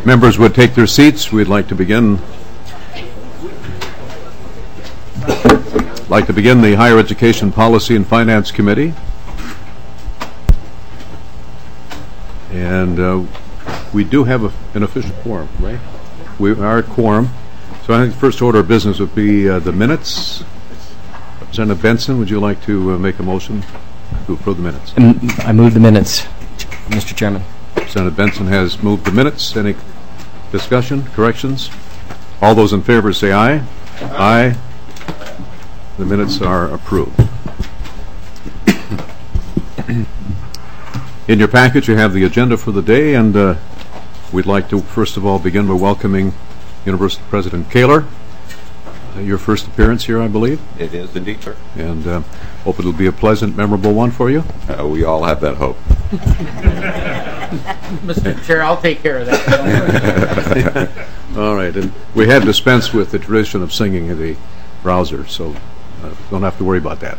Members would take their seats. We'd like to begin the Higher Education Policy and Finance Committee. And we do have an official quorum, right? We are a quorum. So I think the first order of business would be the minutes. Representative Benson, would you like to make a motion to approve the minutes? I move the minutes, Mr. Chairman. Representative Benson has moved the minutes. Any discussion, corrections? All those in favor say aye. Aye. The minutes are approved. In your package you have the agenda for the day, and we'd like to first of all begin by welcoming University President Kaler. Your first appearance here, I believe. It is indeed, sir. And hope it'll be a pleasant, memorable one for you. We all have that hope. Mr. Chair, I'll take care of that. All right, and we have dispensed with the tradition of singing in the browser, so don't have to worry about that.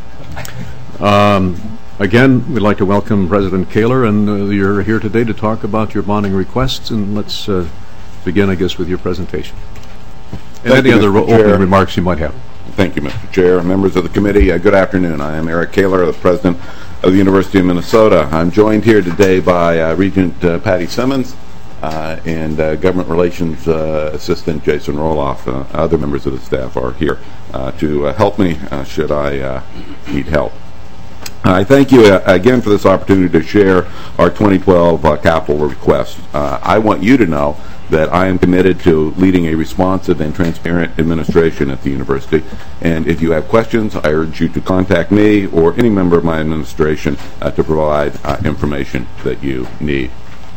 Again, we'd like to welcome President Kaler, and you're here today to talk about your bonding requests, and let's begin, I guess, with your presentation. And any other opening remarks you might have. Thank you, Mr. Chair. Members of the committee, good afternoon. I am Eric Kaler, the President of the University of Minnesota. I'm joined here today by Regent Patty Simmons and Government Relations Assistant Jason Roloff. Other members of the staff are here to help me should I need help. I thank you again for this opportunity to share our 2012 capital request. I want you to know that I am committed to leading a responsive and transparent administration at the university. And if you have questions, I urge you to contact me or any member of my administration to provide information that you need.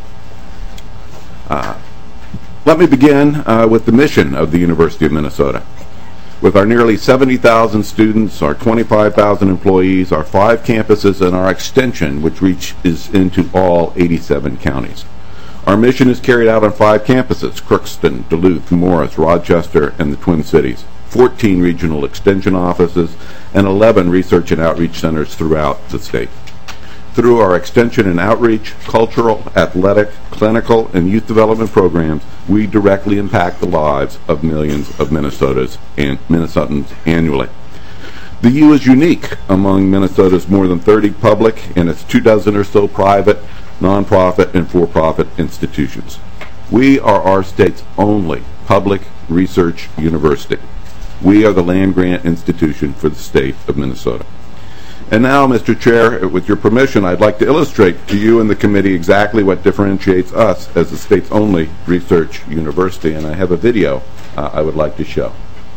Let me begin with the mission of the University of Minnesota. With our nearly 70,000 students, our 25,000 employees, our 5 campuses, and our extension, which reaches into all 87 counties. Our mission is carried out on 5 campuses: Crookston, Duluth, Morris, Rochester, and the Twin Cities, 14 regional extension offices, and 11 research and outreach centers throughout the state. Through our extension and outreach, cultural, athletic, clinical, and youth development programs, we directly impact the lives of millions of Minnesotans annually. The U is unique among Minnesota's more than 30 public and its 24 or so private, nonprofit, and for-profit institutions. We are our state's only public research university. We are the land-grant institution for the state of Minnesota. And now, Mr. Chair, with your permission, I'd like to illustrate to you and the committee exactly what differentiates us as the state's only research university, and I have a video I would like to show.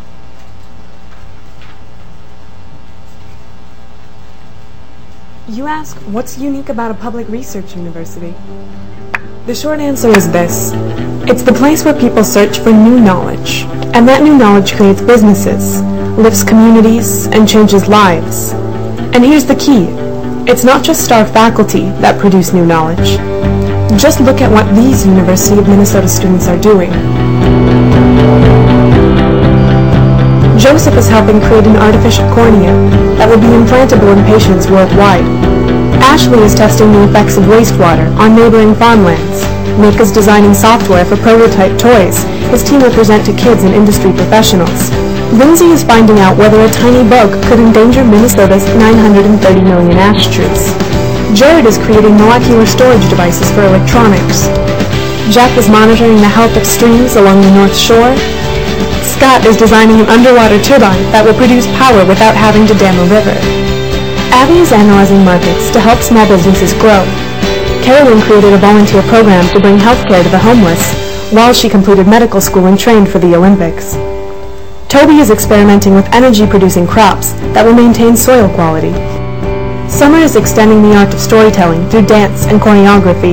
You ask, what's unique about a public research university? The short answer is this. It's the place where people search for new knowledge, and that new knowledge creates businesses, lifts communities, and changes lives. And here's the key. It's not just star faculty that produce new knowledge. Just look at what these University of Minnesota students are doing. Joseph is helping create an artificial cornea that will be implantable in patients worldwide. Ashley is testing the effects of wastewater on neighboring farmlands. Nick is designing software for prototype toys his team will present to kids and industry professionals. Lindsay is finding out whether a tiny bug could endanger Minnesota's 930 million ash trees. Jared is creating molecular storage devices for electronics. Jack is monitoring the health of streams along the North Shore. Scott is designing an underwater turbine that will produce power without having to dam a river. Abby is analyzing markets to help small businesses grow. Carolyn created a volunteer program to bring healthcare to the homeless, while she completed medical school and trained for the Olympics. Toby is experimenting with energy-producing crops that will maintain soil quality. Summer is extending the art of storytelling through dance and choreography.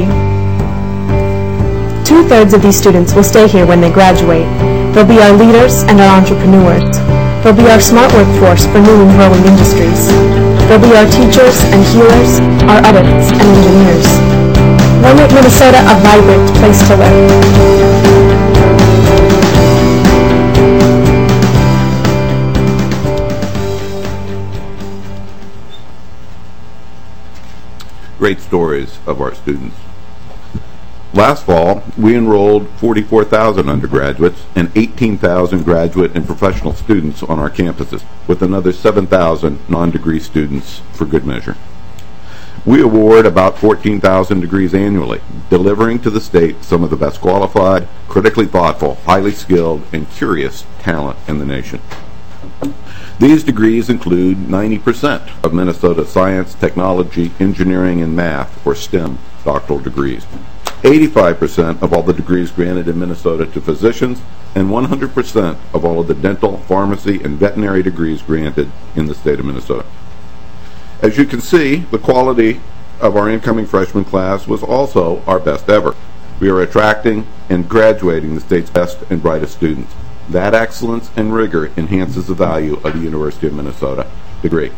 2/3 of these students will stay here when they graduate. They'll be our leaders and our entrepreneurs. They'll be our smart workforce for new and growing industries. They'll be our teachers and healers, our artists and engineers. We'll make Minnesota a vibrant place to live. Great stories of our students. Last fall, we enrolled 44,000 undergraduates and 18,000 graduate and professional students on our campuses, with another 7,000 non-degree students for good measure. We award about 14,000 degrees annually, delivering to the state some of the best qualified, critically thoughtful, highly skilled, and curious talent in the nation. These degrees include 90% of Minnesota science, technology, engineering, and math, or STEM, doctoral degrees, 85% of all the degrees granted in Minnesota to physicians, and 100% of all of the dental, pharmacy, and veterinary degrees granted in the state of Minnesota. As you can see, the quality of our incoming freshman class was also our best ever. We are attracting and graduating the state's best and brightest students. That excellence and rigor enhances the value of the University of Minnesota degree.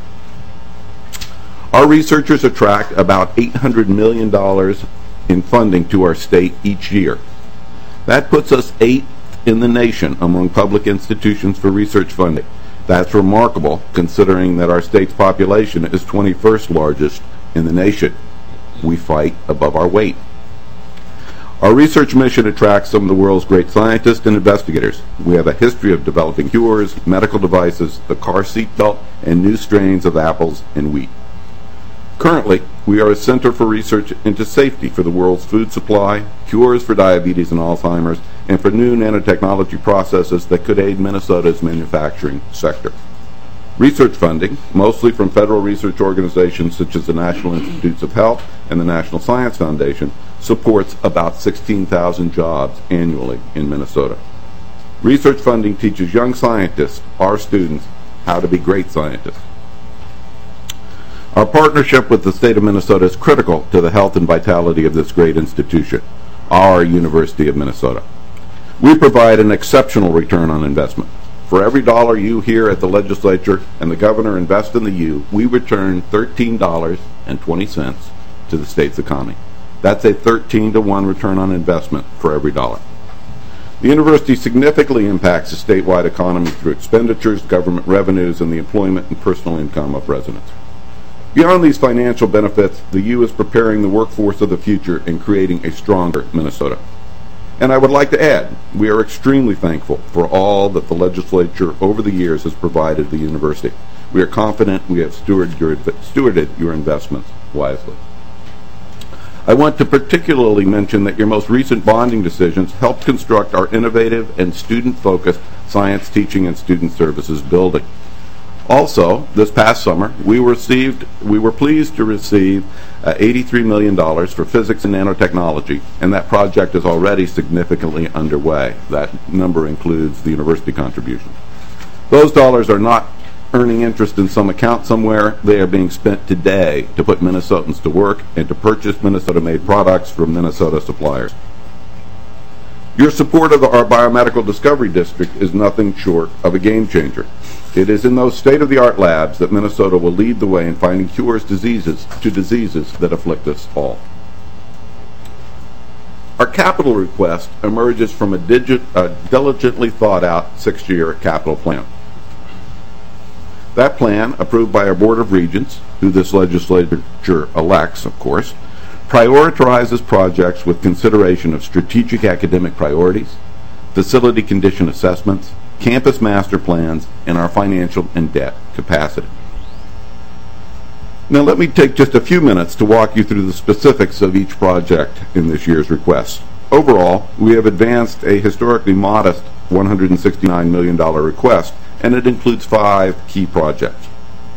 Our researchers attract about $800 million in funding to our state each year. That puts us 8th in the nation among public institutions for research funding. That's remarkable, considering that our state's population is 21st largest in the nation. We fight above our weight. Our research mission attracts some of the world's great scientists and investigators. We have a history of developing cures, medical devices, the car seat belt, and new strains of apples and wheat. Currently, we are a center for research into safety for the world's food supply, cures for diabetes and Alzheimer's, and for new nanotechnology processes that could aid Minnesota's manufacturing sector. Research funding, mostly from federal research organizations such as the National Institutes of Health and the National Science Foundation, supports about 16,000 jobs annually in Minnesota. Research funding teaches young scientists, our students, how to be great scientists. Our partnership with the state of Minnesota is critical to the health and vitality of this great institution, our University of Minnesota. We provide an exceptional return on investment. For every dollar you here at the legislature and the governor invest in the U, we return $13.20 to the state's economy. That's a 13-to-1 return on investment for every dollar. The university significantly impacts the statewide economy through expenditures, government revenues, and the employment and personal income of residents. Beyond these financial benefits, the U is preparing the workforce of the future and creating a stronger Minnesota. And I would like to add, we are extremely thankful for all that the legislature over the years has provided the university. We are confident we have stewarded your investments wisely. I want to particularly mention that your most recent bonding decisions helped construct our innovative and student-focused science teaching and student services building. Also, this past summer, we were pleased to receive $83 million for physics and nanotechnology, and that project is already significantly underway. That number includes the university contribution. Those dollars are not earning interest in some account somewhere. They are being spent today to put Minnesotans to work and to purchase Minnesota-made products from Minnesota suppliers. Your support of our Biomedical Discovery District is nothing short of a game changer. It is in those state-of-the-art labs that Minnesota will lead the way in finding cures to diseases that afflict us all. Our capital request emerges from a diligently thought-out 6-year capital plan. That plan, approved by our Board of Regents, who this legislature elects, of course, prioritizes projects with consideration of strategic academic priorities, facility condition assessments, campus master plans, and our financial and debt capacity. Now let me take just a few minutes to walk you through the specifics of each project in this year's request. Overall, we have advanced a historically modest $169 million request, and it includes 5 key projects.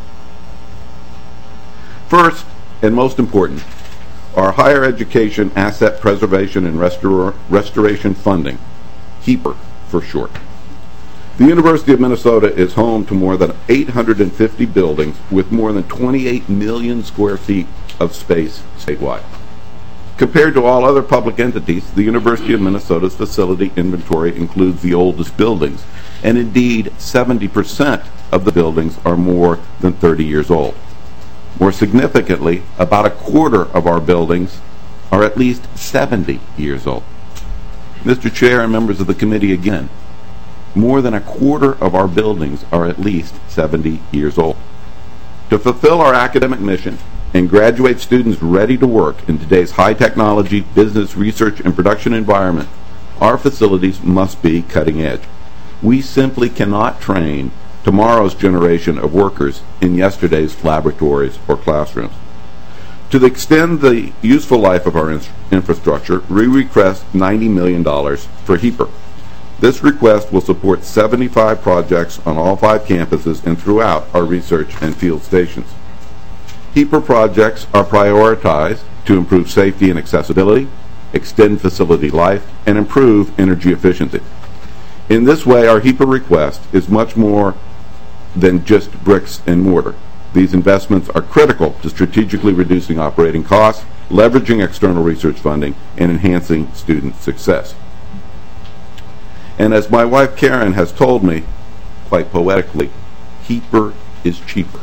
First, and most important, our Higher Education Asset Preservation and Restoration Funding, HEAPR for short. The University of Minnesota is home to more than 850 buildings with more than 28 million square feet of space statewide. Compared to all other public entities, the University of Minnesota's facility inventory includes the oldest buildings, and indeed 70% of the buildings are more than 30 years old. More significantly, about a quarter of our buildings are at least 70 years old. Mr. Chair and members of the committee, again, more than a quarter of our buildings are at least 70 years old. To fulfill our academic mission and graduate students ready to work in today's high technology, business, research, and production environment, our facilities must be cutting edge. We simply cannot train tomorrow's generation of workers in yesterday's laboratories or classrooms. To extend the useful life of our infrastructure, we request $90 million for HEAPR. This request will support 75 projects on all 5 campuses and throughout our research and field stations. HEAPR projects are prioritized to improve safety and accessibility, extend facility life, and improve energy efficiency. In this way, our HEAPR request is much more than just bricks and mortar. These investments are critical to strategically reducing operating costs, leveraging external research funding, and enhancing student success. And as my wife Karen has told me, quite poetically, HEAPR is cheaper.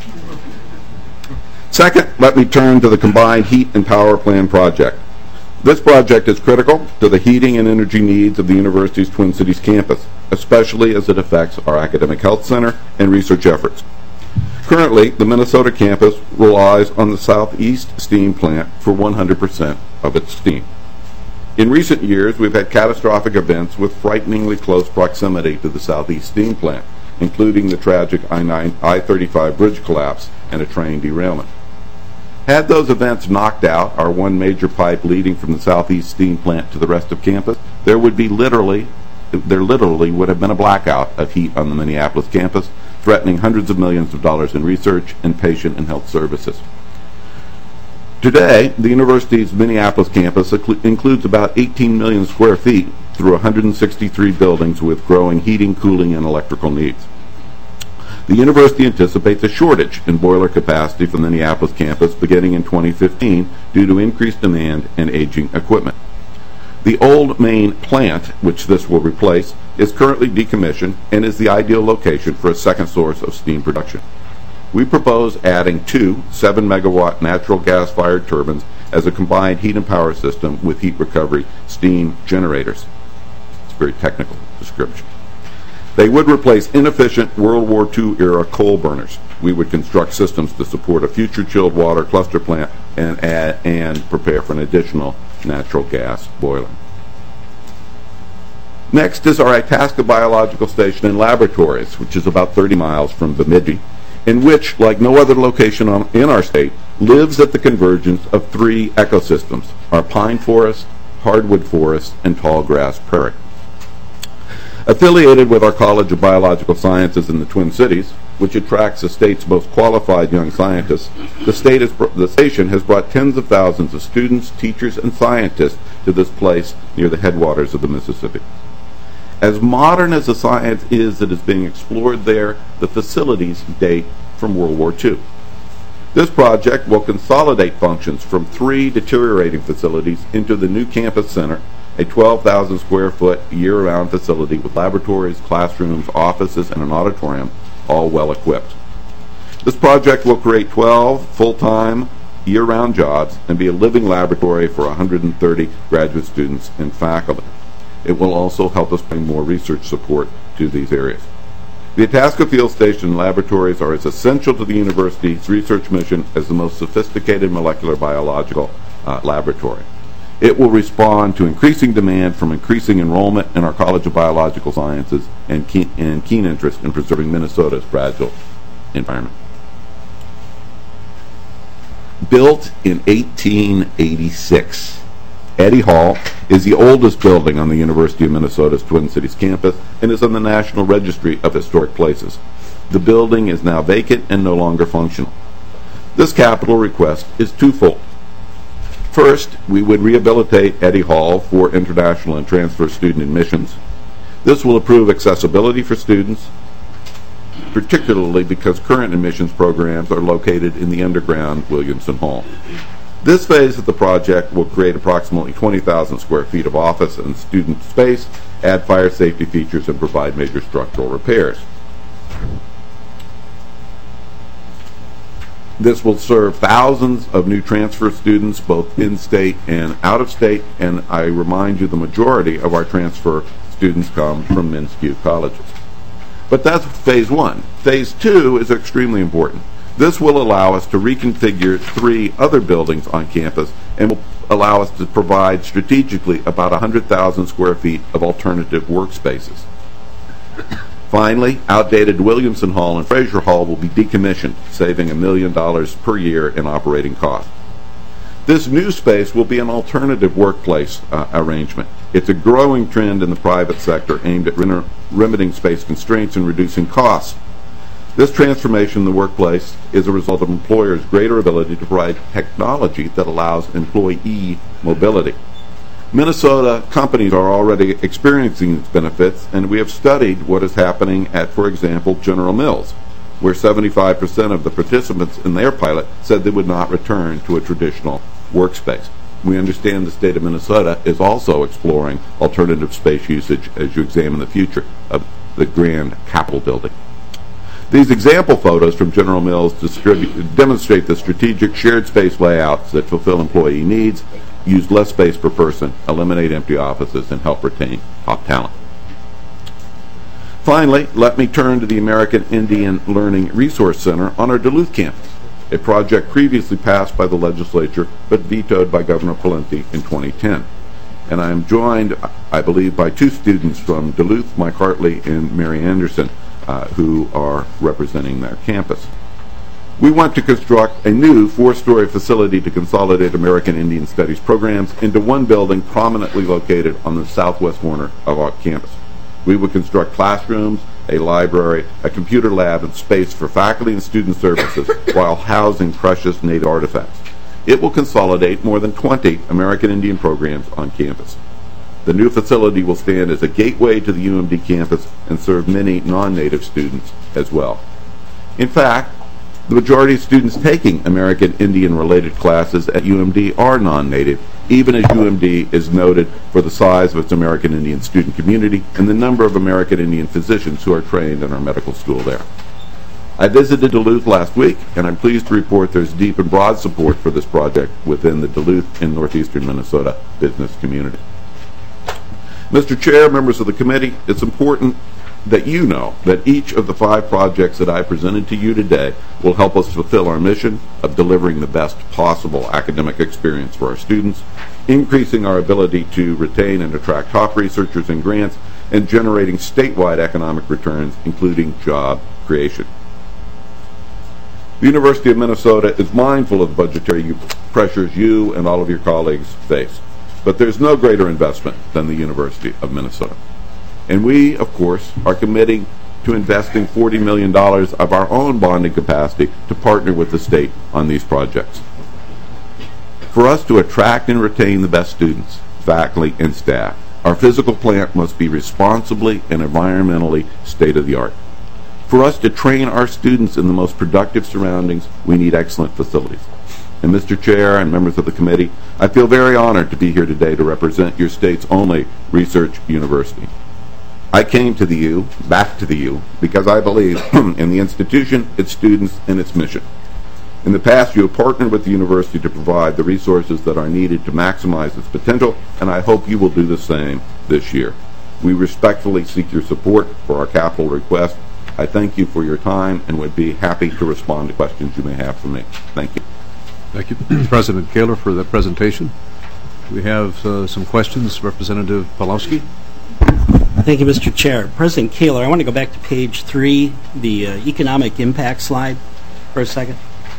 Second, let me turn to the Combined Heat and Power Plant project. This project is critical to the heating and energy needs of the university's Twin Cities campus, especially as it affects our academic health center and research efforts. Currently, the Minnesota campus relies on the Southeast Steam Plant for 100% of its steam. In recent years, we've had catastrophic events with frighteningly close proximity to the Southeast Steam Plant, including the tragic I-35 bridge collapse and a train derailment. Had those events knocked out our one major pipe leading from the Southeast Steam Plant to the rest of campus, there literally would have been a blackout of heat on the Minneapolis campus, threatening hundreds of millions of dollars in research and patient and health services. Today, the university's Minneapolis campus includes about 18 million square feet through 163 buildings with growing heating, cooling, and electrical needs. The university anticipates a shortage in boiler capacity for the Minneapolis campus beginning in 2015 due to increased demand and aging equipment. The old main plant, which this will replace, is currently decommissioned and is the ideal location for a second source of steam production. We propose adding 2 7-megawatt natural gas-fired turbines as a combined heat and power system with heat recovery steam generators. It's a very technical description. They would replace inefficient World War II era coal burners. We would construct systems to support a future chilled water cluster plant and prepare for an additional natural gas boiler. Next is our Itasca Biological Station and Laboratories, which is about 30 miles from Bemidji, in which, like no other location in our state, lives at the convergence of 3 ecosystems: our pine forest, hardwood forest, and tall grass prairie. Affiliated with our College of Biological Sciences in the Twin Cities, which attracts the state's most qualified young scientists, the station has brought tens of thousands of students, teachers, and scientists to this place near the headwaters of the Mississippi. As modern as the science is that is being explored there, the facilities date from World War II. This project will consolidate functions from 3 deteriorating facilities into the new campus center, a 12,000 square foot year-round facility with laboratories, classrooms, offices, and an auditorium, all well equipped. This project will create 12 full-time, year-round jobs and be a living laboratory for 130 graduate students and faculty. It will also help us bring more research support to these areas. The Itasca Field Station and laboratories are as essential to the university's research mission as the most sophisticated molecular biological laboratory. It will respond to increasing demand from increasing enrollment in our College of Biological Sciences and keen interest in preserving Minnesota's fragile environment. Built in 1886, Eddy Hall is the oldest building on the University of Minnesota's Twin Cities campus and is on the National Registry of Historic Places. The building is now vacant and no longer functional. This capital request is twofold. First, we would rehabilitate Eddy Hall for international and transfer student admissions. This will improve accessibility for students, particularly because current admissions programs are located in the underground Williamson Hall. This phase of the project will create approximately 20,000 square feet of office and student space, add fire safety features, and provide major structural repairs. This will serve thousands of new transfer students, both in-state and out-of-state, and I remind you the majority of our transfer students come from MnSCU colleges. But that's phase 1. Phase 2 is extremely important. This will allow us to reconfigure 3 other buildings on campus and will allow us to provide strategically about 100,000 square feet of alternative workspaces. Finally, outdated Williamson Hall and Fraser Hall will be decommissioned, saving $1 million per year in operating costs. This new space will be an alternative workplace arrangement. It's a growing trend in the private sector aimed at remedying space constraints and reducing costs. This transformation in the workplace is a result of employers' greater ability to provide technology that allows employee mobility. Minnesota companies are already experiencing these benefits, and we have studied what is happening at, for example, General Mills, where 75% of the participants in their pilot said they would not return to a traditional workspace. We understand the state of Minnesota is also exploring alternative space usage as you examine the future of the Grand Capitol building. These example photos from General Mills demonstrate the strategic shared space layouts that fulfill employee needs, use less space per person, eliminate empty offices, and help retain top talent. Finally, let me turn to the American Indian Learning Resource Center on our Duluth campus, a project previously passed by the legislature but vetoed by Governor Pawlenty in 2010. And I am joined, I believe, by 2 students from Duluth, Mike Hartley and Mary Anderson, who are representing their campus. We want to construct a new 4-story facility to consolidate American Indian Studies programs into one building prominently located on the southwest corner of our campus. We would construct classrooms, a library, a computer lab, and space for faculty and student services while housing precious native artifacts. It will consolidate more than 20 American Indian programs on campus. The new facility will stand as a gateway to the UMD campus and serve many non-native students as well. In fact, the majority of students taking American Indian-related classes at UMD are non-native, even as UMD is noted for the size of its American Indian student community and the number of American Indian physicians who are trained in our medical school there. I visited Duluth last week, and I'm pleased to report there's deep and broad support for this project within the Duluth and northeastern Minnesota business community. Mr. Chair, members of the committee, it's important that you know that each of the 5 projects that I presented to you today will help us fulfill our mission of delivering the best possible academic experience for our students, increasing our ability to retain and attract top researchers and grants, and generating statewide economic returns, including job creation. The University of Minnesota is mindful of the budgetary pressures you and all of your colleagues face, but there's no greater investment than the University of Minnesota. And we, of course, are committing to investing $40 million of our own bonding capacity to partner with the state on these projects. For us to attract and retain the best students, faculty, and staff, our physical plant must be responsibly and environmentally state-of-the-art. For us to train our students in the most productive surroundings, we need excellent facilities. And Mr. Chair and members of the committee, I feel very honored to be here today to represent your state's only research university. I came to the U, back to the U, because I believe in the institution, its students, and its mission. In the past, you have partnered with the university to provide the resources that are needed to maximize its potential, and I hope you will do the same this year. We respectfully seek your support for our capital request. I thank you for your time and would be happy to respond to questions you may have for me. Thank you. Thank you, President Kaler, for the presentation. We have some questions. Representative Pawlowski. Thank you, Mr. Chair. President Kaler, I want to go back to page 3, the economic impact slide, for a second.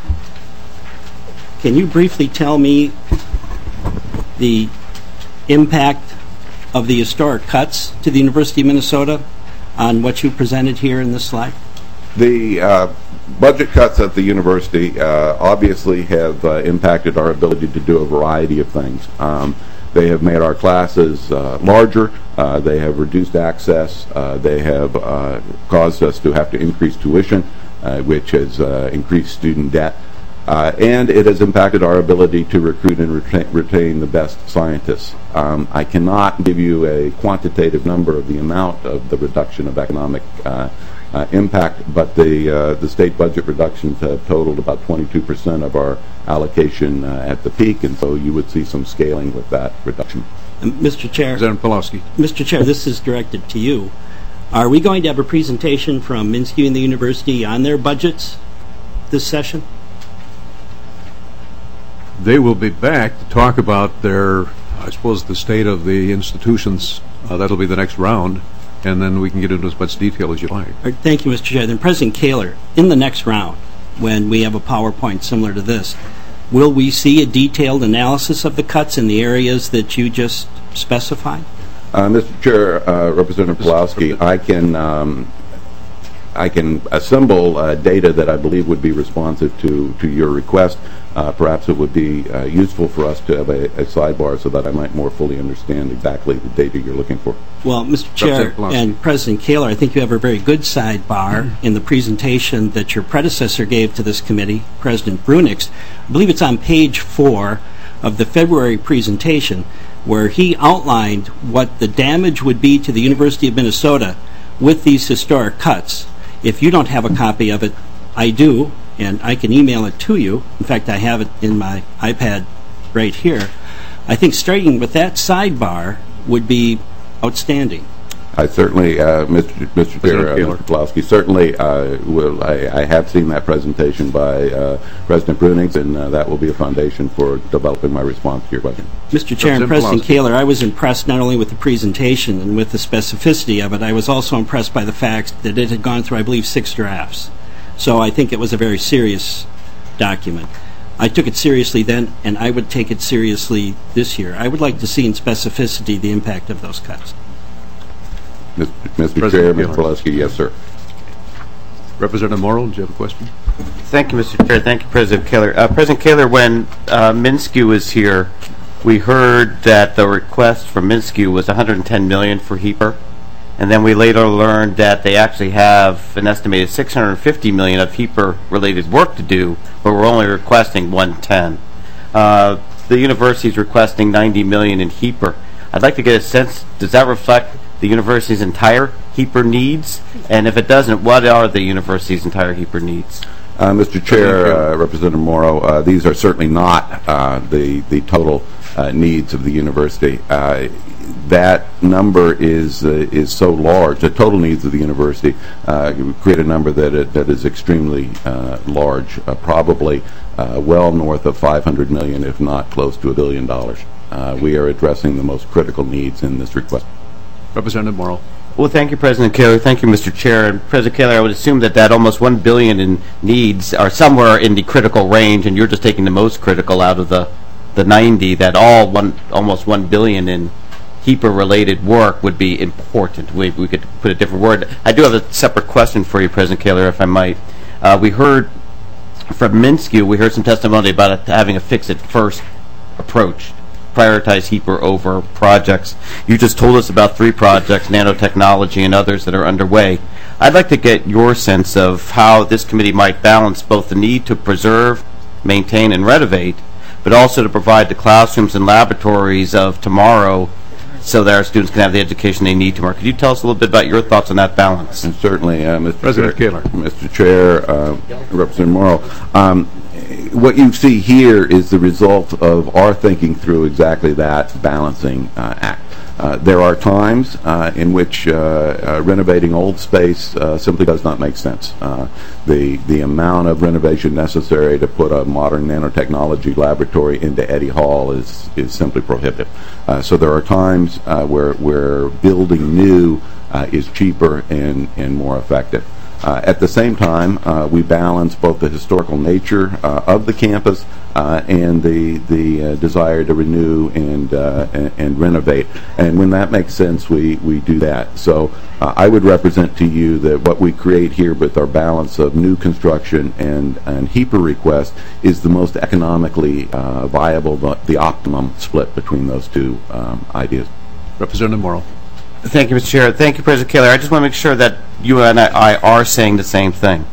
Can you briefly tell me the impact of the historic cuts to the University of Minnesota on what you presented here in this slide? The budget cuts at the university obviously have impacted our ability to do a variety of things. They have made our classes larger. They have reduced access. They have caused us to have to increase tuition, which has increased student debt. And it has impacted our ability to recruit and retain the best scientists. I cannot give you a quantitative number of the amount of the reduction of economic impact, but the state budget reductions have totaled about 22% of our allocation at the peak, and so you would see some scaling with that reduction. Mr. Chair. Representative Pawlowski. Mr. Chair, this is directed to you. Are we going to have a presentation from Minsky and the university on their budgets this session? They will be back to talk about their, I suppose, the state of the institutions. That'll be the next round, and then we can get into as much detail as you like. All right, thank you, Mr. Chair. Then President Kaler, in the next round, when we have a PowerPoint similar to this, will we see a detailed analysis of the cuts in the areas that you just specified? Mr. Chair, Representative Pawlowski, I can assemble data that I believe would be responsive to your request. Perhaps it would be useful for us to have a sidebar so that I might more fully understand exactly the data you're looking for. Well, Mr. Chair and President Kaler, I think you have a very good sidebar in the presentation that your predecessor gave to this committee, President Brunix. I believe it's on page 4 of the February presentation, where he outlined what the damage would be to the University of Minnesota with these historic cuts. If you don't have a copy of it, I do, and I can email it to you. In fact, I have it in my iPad right here. I think starting with that sidebar would be outstanding. I certainly, Mr. Chair, Mr. Pawlowski, certainly I have seen that presentation by President Brunix, and that will be a foundation for developing my response to your question. Mr. Chair and President Kaler, I was impressed not only with the presentation and with the specificity of it, I was also impressed by the fact that it had gone through, I believe, 6 drafts. So I think it was a very serious document. I took it seriously then, and I would take it seriously this year. I would like to see in specificity the impact of those cuts. Mr. Chair, Mr. Pawlowski, yes, sir. Representative Morrow, do you have a question? Thank you, Mr. Chair. Thank you, President Kaler. President Kaler, when MnSCU was here, we heard that the request from MnSCU was $110 million for HEAPR, and then we later learned that they actually have an estimated $650 million of HEAPR-related work to do, but we're only requesting $110. The university is requesting $90 million in HEAPR. I'd like to get a sense, does that reflect the university's entire HEAPR needs? And if it doesn't, what are the university's entire HEAPR needs? Mr. Chair, Representative Morrow, these are certainly not the total needs of the university. That number is so large. The total needs of the university create a number that is extremely large, probably well north of $500 million, if not close to $1 billion. We are addressing the most critical needs in this request. Representative Morrow. Well, thank you, President Kaler. Thank you, Mr. Chair. And President Kaler, I would assume that almost $1 billion in needs are somewhere in the critical range, and you're just taking the most critical out of the 90. That almost $1 billion in HEAPR-related work would be important. We could put a different word. I do have a separate question for you, President Kaler, if I might. We heard from MnSCU, we heard some testimony about it having a fix-it-first approach. Prioritize HEAPR over projects. You just told us about 3 projects, nanotechnology and others that are underway. I'd like to get your sense of how this committee might balance both the need to preserve, maintain, and renovate, but also to provide the classrooms and laboratories of tomorrow so that our students can have the education they need tomorrow. Could you tell us a little bit about your thoughts on that balance? And certainly, Mr. President Chair, Kaler. Mr. Chair, Representative Morrow, what you see here is the result of our thinking through exactly that balancing act. There are times in which renovating old space simply does not make sense. The amount of renovation necessary to put a modern nanotechnology laboratory into Eddy Hall is simply prohibitive. So there are times where building new is cheaper and more effective. At the same time, we balance both the historical nature of the campus and the desire to renew and renovate. And when that makes sense, we do that. So I would represent to you that what we create here with our balance of new construction and HEAPR request is the most economically viable, the optimum split between those two ideas. Representative Morrow. Thank you, Mr. Chair. Thank you, President Kaler. I just want to make sure that you and I are saying the same thing.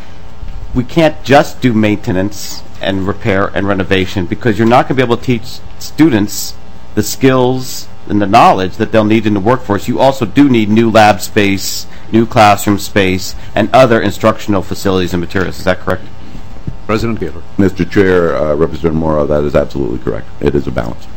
We can't just do maintenance and repair and renovation because you're not going to be able to teach students the skills and the knowledge that they'll need in the workforce. You also do need new lab space, new classroom space, and other instructional facilities and materials. Is that correct? President Kaler. Mr. Chair, Representative Morrow, that is absolutely correct. It is a balance.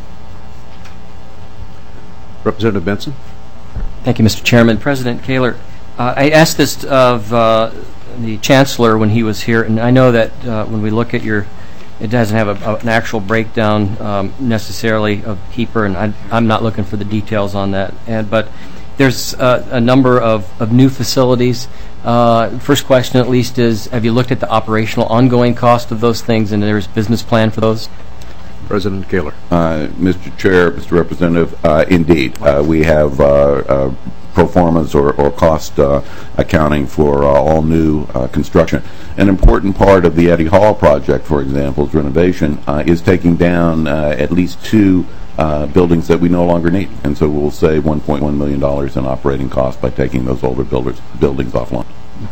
Representative Benson. Thank you, Mr. Chairman. President Kaler, I asked this of the Chancellor when he was here, and I know that when we look at your, it doesn't have an actual breakdown necessarily of HEPR, and I'm not looking for the details on that. But there's a number of new facilities. First question, at least, is have you looked at the operational ongoing cost of those things, and there's a business plan for those? President Kaler. Mr. Chair, Mr. Representative, indeed, we have pro formas or cost accounting for all new construction. An important part of the Eddie Hall project, for example's renovation, is taking down at least 2 buildings that we no longer need, and so we'll save $1.1 million in operating costs by taking those older buildings offline.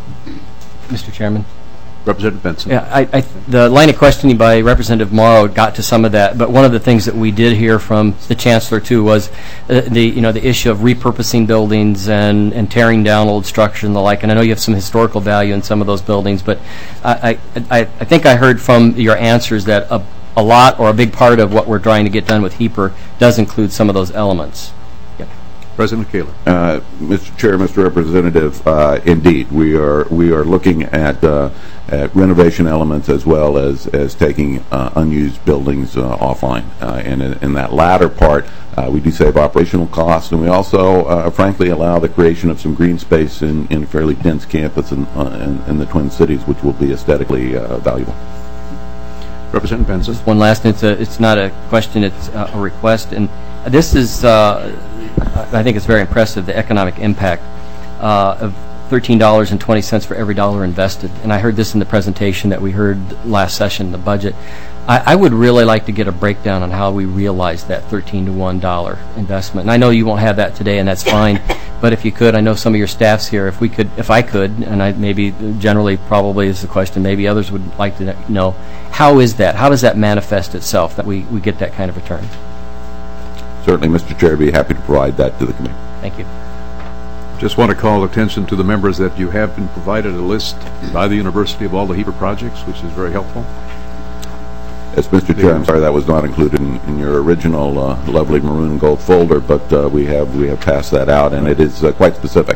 Mr. Chairman. Representative Benson. Yeah, the line of questioning by Representative Morrow got to some of that, but one of the things that we did hear from the Chancellor too was the issue of repurposing buildings and tearing down old structure and the like. And I know you have some historical value in some of those buildings, but I think I heard from your answers that a lot or a big part of what we're trying to get done with HEPR does include some of those elements. President Kaler. Mr. Chair, Mr. Representative, indeed, we are looking at renovation elements as well as taking unused buildings offline. And in that latter part, we do save operational costs, and we also, frankly, allow the creation of some green space in a fairly dense campus in the Twin Cities, which will be aesthetically valuable. Representative Benson. One last, it's not a question, it's a request, and this is, I think it's very impressive, the economic impact of $13.20 for every dollar invested. And I heard this in the presentation that we heard last session, the budget. I would really like to get a breakdown on how we realize that $13 to $1 investment. And I know you won't have that today, and that's fine. But if you could, I know some of your staff's here. If I could, and I maybe generally probably is the question, maybe others would like to know, how is that? How does that manifest itself that we get that kind of return? Certainly, Mr. Chair, I'd be happy to provide that to the committee. Thank you. Just want to call attention to the members that you have been provided a list by the university of all the HEPR projects, which is very helpful. Yes, Mr. Chair, I'm sorry that was not included in your original lovely maroon and gold folder, but we have passed that out, and it is quite specific.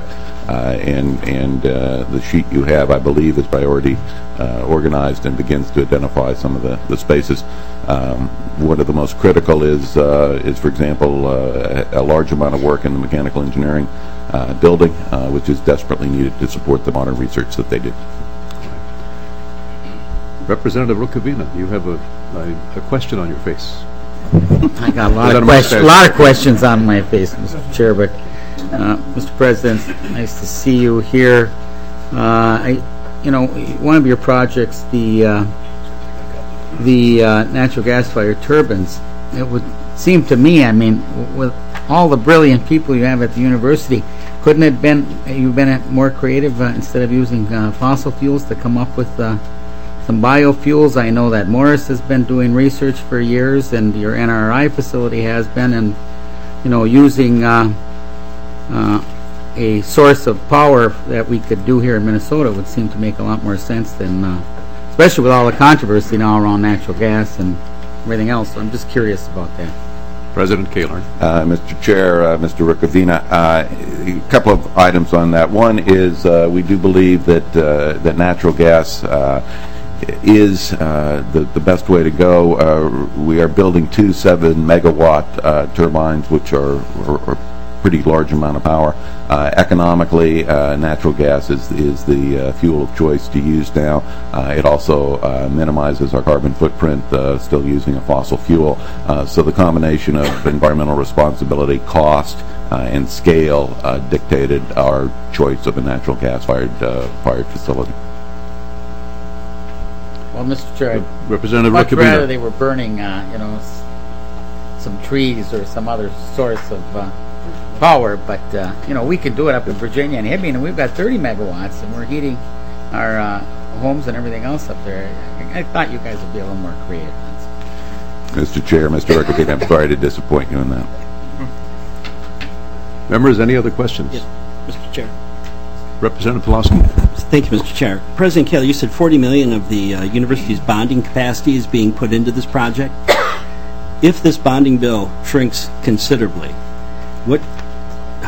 And the sheet you have, I believe, is priority organized and begins to identify some of the spaces. One of the most critical is for example, a large amount of work in the mechanical engineering building, which is desperately needed to support the modern research that they do. Representative Rukavina, you have a question on your face. I got a lot of questions on my face, Mr. Chair, but Mr. President, nice to see you here. One of your projects, the natural gas-fired turbines, it would seem to me, I mean, with all the brilliant people you have at the university, couldn't it you've been more creative instead of using fossil fuels to come up with some biofuels? I know that Morris has been doing research for years, and your NRI facility has been, and using a source of power that we could do here in Minnesota would seem to make a lot more sense than, especially with all the controversy now around natural gas and everything else. So I'm just curious about that. President Kaler. Mr. Chair, Mr. Rukavina, a couple of items on that. One is we do believe that natural gas is the best way to go. We are building 2 7-megawatt turbines, which are a pretty large amount of power. Economically, natural gas is the fuel of choice to use now. It also minimizes our carbon footprint, still using a fossil fuel. So the combination of environmental responsibility, cost, and scale dictated our choice of a natural gas-fired facility. Well, Mr. Chair, Representative much Rukavina. rather they were burning, some trees or some other source of power, but we could do it up in Virginia and Hibbing, and we've got 30 megawatts, and we're heating our homes and everything else up there. I thought you guys would be a little more creative. Mr. Chair, Mr. Rukavina, I'm sorry to disappoint you in that. Members, any other questions? Yes, Mr. Chair. Representative Pulaski. Thank you, Mr. Chair. President Kaler, you said $40 million of the university's bonding capacity is being put into this project. If this bonding bill shrinks considerably,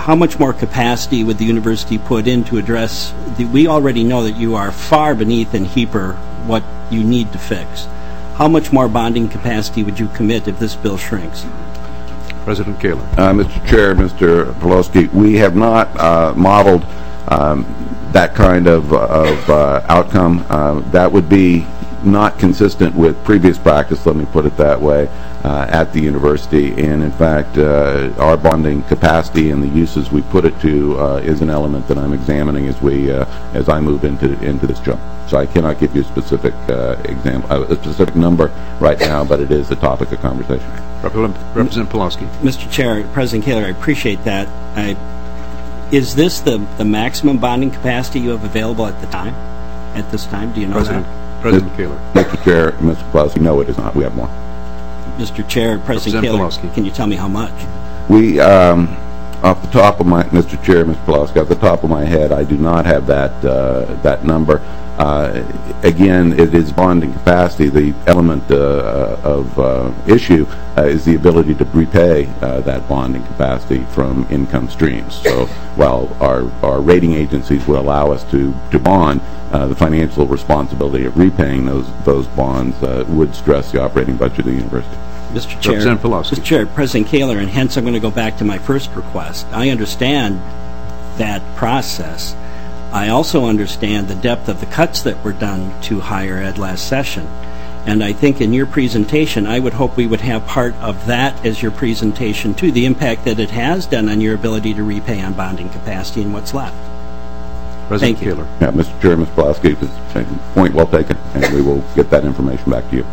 how much more capacity would the university put in to address we already know that you are far beneath in HEPR what you need to fix. How much more bonding capacity would you commit if this bill shrinks? President Kaler. Mr. Chair, Mr. Pawlowski, we have not modeled that kind of outcome. That would be not consistent with previous practice, let me put it that way, at the university. And in fact, our bonding capacity and the uses we put it to is an element that I'm examining as I move into this job. So I cannot give you a specific a specific number right now, but it is a topic of conversation. Representative Pawlowski. Mr. Chair, President Kaler, I appreciate that. Is this the maximum bonding capacity you have available at the time? At this time, do you know that? President Kaler. Mr. Chair, Mr. Pawlowski, no, it is not. We have more. Mr. Chair, President Kaler, can you tell me how much? We, off the top of my, Mr. Chair, Mr. Pawlowski, off the top of my head, I do not have that number. Again, it is bonding capacity. The element of issue is the ability to repay that bonding capacity from income streams. So while our rating agencies will allow us to bond, the financial responsibility of repaying those bonds would stress the operating budget of the university. Mr. Chair, Mr. Chair, President Kaler, and hence I'm going to go back to my first request. I understand that process. I also understand the depth of the cuts that were done to higher ed last session. And I think in your presentation, I would hope we would have part of that as your presentation too, the impact that it has done on your ability to repay on bonding capacity and what's left. President Kaler. Yeah, Mr. Chair, Mr. Pawlowski, point well taken, and we will get that information back to you.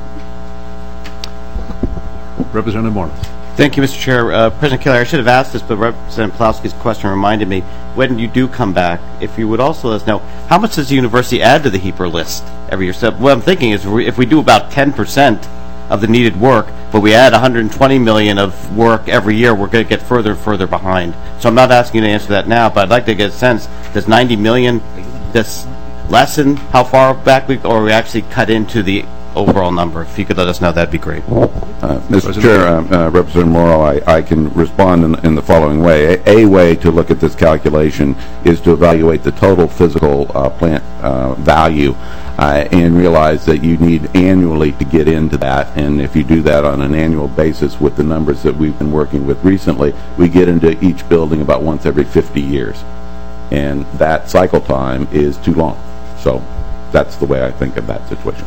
Representative Moore. Thank you, Mr. Chair. President Kaler, I should have asked this, but Representative Pawlowski's question reminded me, when you do come back, if you would also let us know, how much does the university add to the HEPR list every year? So what I'm thinking is if we do about 10% of the needed work, but we add $120 million of work every year, we're going to get further and further behind. So I'm not asking you to answer that now, but I'd like to get a sense, does $90 million this lessen how far back or we actually cut into the overall number? If you could let us know, that'd be great. Mr. Chair, Representative Morrow, I can respond in the following way. A way to look at this calculation is to evaluate the total physical plant value and realize that you need annually to get into that. And if you do that on an annual basis with the numbers that we've been working with recently, we get into each building about once every 50 years. And that cycle time is too long. So that's the way I think of that situation.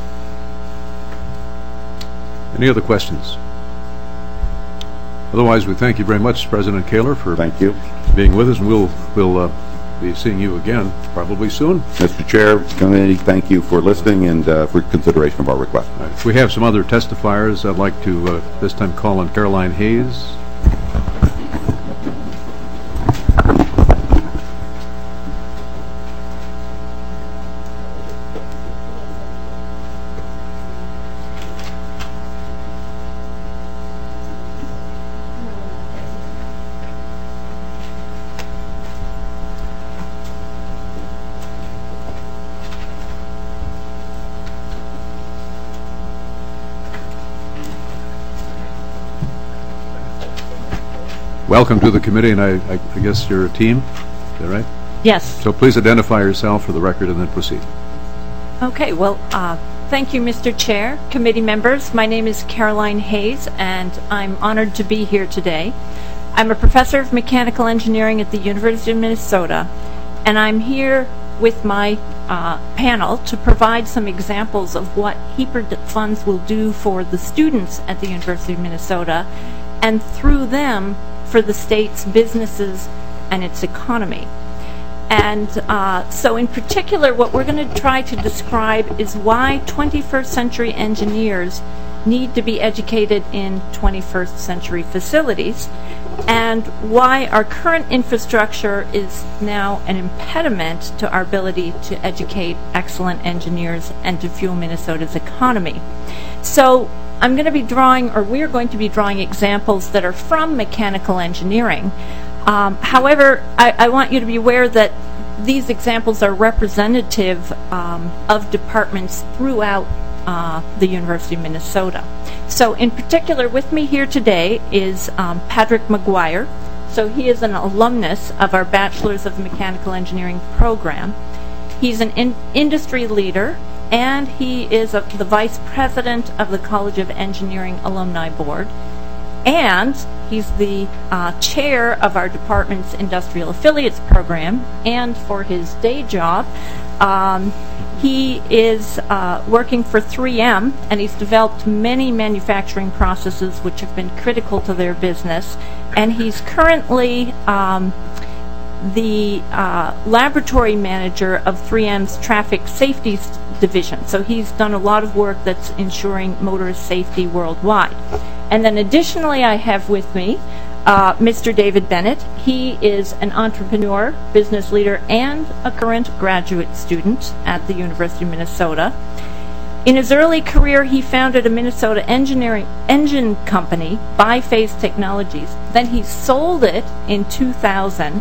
Any other questions? Otherwise, we thank you very much, President Kaler, for being with us, and we'll be seeing you again probably soon. Mr. Chair, committee, thank you for listening and for consideration of our request. If we have some other testifiers, I'd like to this time call on Caroline Hayes. Welcome to the committee, and I guess you're a team, is that right? Yes. So please identify yourself for the record and then proceed. Okay, well, thank you, Mr. Chair, committee members. My name is Caroline Hayes, and I'm honored to be here today. I'm a professor of mechanical engineering at the University of Minnesota, and I'm here with my panel to provide some examples of what HEPR funds will do for the students at the University of Minnesota, and through them, for the state's businesses and its economy. And so in particular, what we're going to try to describe is why 21st century engineers need to be educated in 21st century facilities, and why our current infrastructure is now an impediment to our ability to educate excellent engineers and to fuel Minnesota's economy. So I'm going to be drawing, or we're going to be drawing, examples that are from mechanical engineering. However, I want you to be aware that these examples are representative of departments throughout the University of Minnesota. So in particular, with me here today is Patrick McGuire, So he is an alumnus of our Bachelor's of Mechanical Engineering program. He's an industry leader, and he is the vice president of the College of Engineering Alumni Board. And he's the chair of our department's Industrial Affiliates program. And for his day job, he is working for 3M, and he's developed many manufacturing processes which have been critical to their business. And he's currently the laboratory manager of 3M's traffic safety division. So he's done a lot of work that's ensuring motorist safety worldwide. And then additionally, I have with me Mr. David Bennett. He is an entrepreneur, business leader, and a current graduate student at the University of Minnesota. In his early career, he founded a Minnesota engine company, Biphase Technologies. Then he sold it in 2000,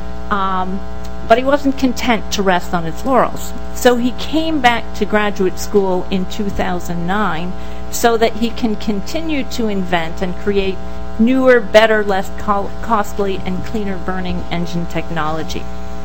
but he wasn't content to rest on his laurels. So he came back to graduate school in 2009 so that he can continue to invent and create newer, better, less costly, and cleaner burning engine technology.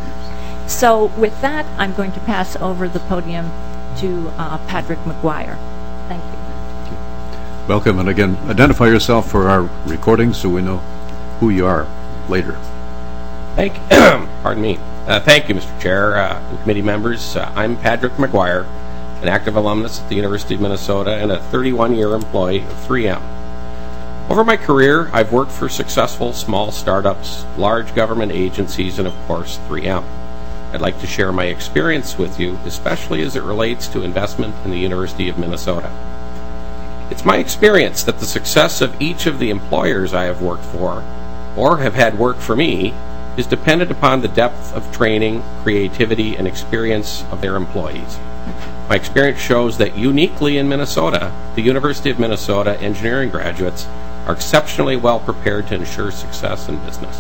So with that, I'm going to pass over the podium to Patrick McGuire. Thank you. Welcome, and again, identify yourself for our recording so we know who you are later. Thank pardon me. Thank you, Mr. Chair and committee members. I'm Patrick McGuire, an active alumnus at the University of Minnesota and a 31-year employee of 3M. Over my career, I've worked for successful small startups, large government agencies, and of course 3M. I'd like to share my experience with you, especially as it relates to investment in the University of Minnesota. It's my experience that the success of each of the employers I have worked for, or have had work for me, is dependent upon the depth of training, creativity, and experience of their employees. My experience shows that uniquely in Minnesota, the University of Minnesota engineering graduates are exceptionally well prepared to ensure success in business.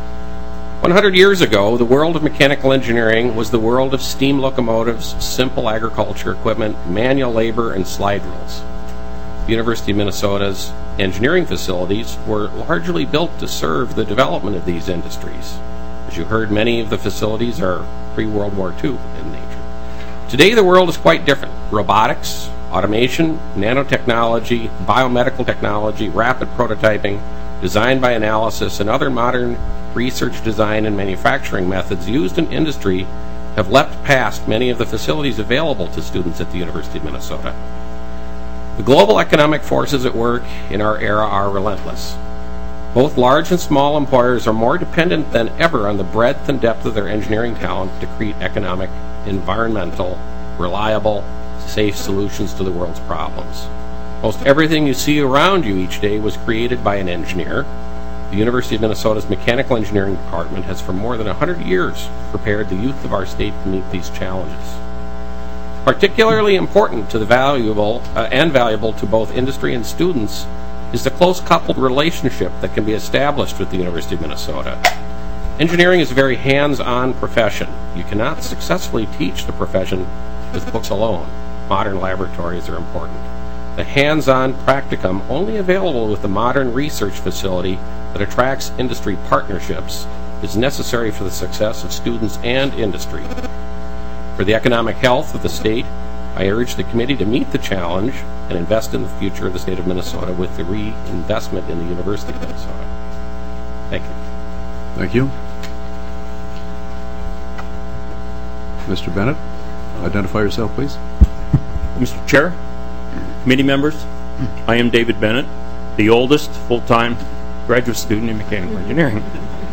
100 years ago, the world of mechanical engineering was the world of steam locomotives, simple agriculture equipment, manual labor, and slide rules. The University of Minnesota's engineering facilities were largely built to serve the development of these industries. As you heard, many of the facilities are pre-World War II in nature. Today, the world is quite different. Robotics, automation, nanotechnology, biomedical technology, rapid prototyping, design by analysis, and other modern research, design, and manufacturing methods used in industry have leapt past many of the facilities available to students at the University of Minnesota. The global economic forces at work in our era are relentless. Both large and small employers are more dependent than ever on the breadth and depth of their engineering talent to create economic, environmental, reliable, safe solutions to the world's problems. Most everything you see around you each day was created by an engineer. The University of Minnesota's Mechanical Engineering Department has for more than 100 years prepared the youth of our state to meet these challenges. Particularly important to the valuable to both industry and students is the close coupled relationship that can be established with the University of Minnesota. Engineering is a very hands-on profession. You cannot successfully teach the profession with books alone. Modern laboratories are important. The hands-on practicum only available with the modern research facility that attracts industry partnerships is necessary for the success of students and industry. For the economic health of the state, I urge the committee to meet the challenge and invest in the future of the state of Minnesota with the reinvestment in the University of Minnesota. Thank you. Thank you. Mr. Bennett, identify yourself, please. Mr. Chair, committee members, I am David Bennett, the oldest full-time graduate student in mechanical engineering.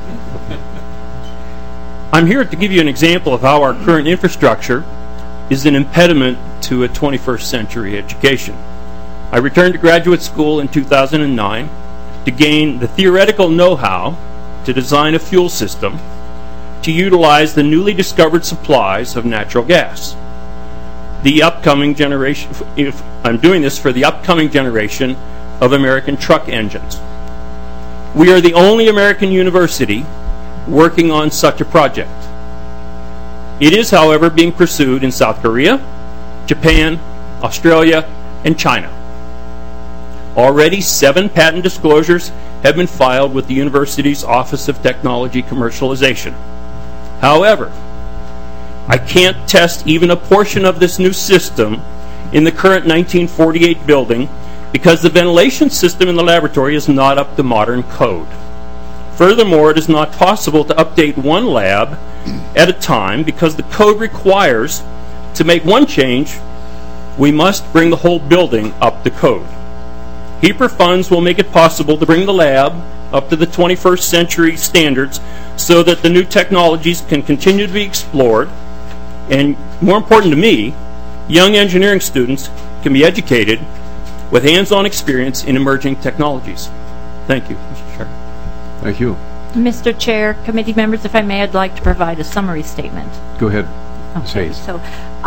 I'm here to give you an example of how our current infrastructure is an impediment to a 21st century education. I returned to graduate school in 2009 to gain the theoretical know-how to design a fuel system to utilize the newly discovered supplies of natural gas. The upcoming generation, I'm doing this for the upcoming generation of American truck engines. We are the only American university working on such a project. It is, however, being pursued in South Korea, Japan, Australia, and China. Already 7 patent disclosures have been filed with the university's Office of Technology Commercialization. However, I can't test even a portion of this new system in the current 1948 building because the ventilation system in the laboratory is not up to modern code. Furthermore, it is not possible to update one lab at a time because the code requires to make one change, we must bring the whole building up to code. HEAPR funds will make it possible to bring the lab up to the 21st century standards so that the new technologies can continue to be explored, and more important to me, young engineering students can be educated with hands-on experience in emerging technologies. Thank you, Mr. Chair. Thank you. Mr. Chair, committee members, if I may, I'd like to provide a summary statement. Go ahead. Okay, so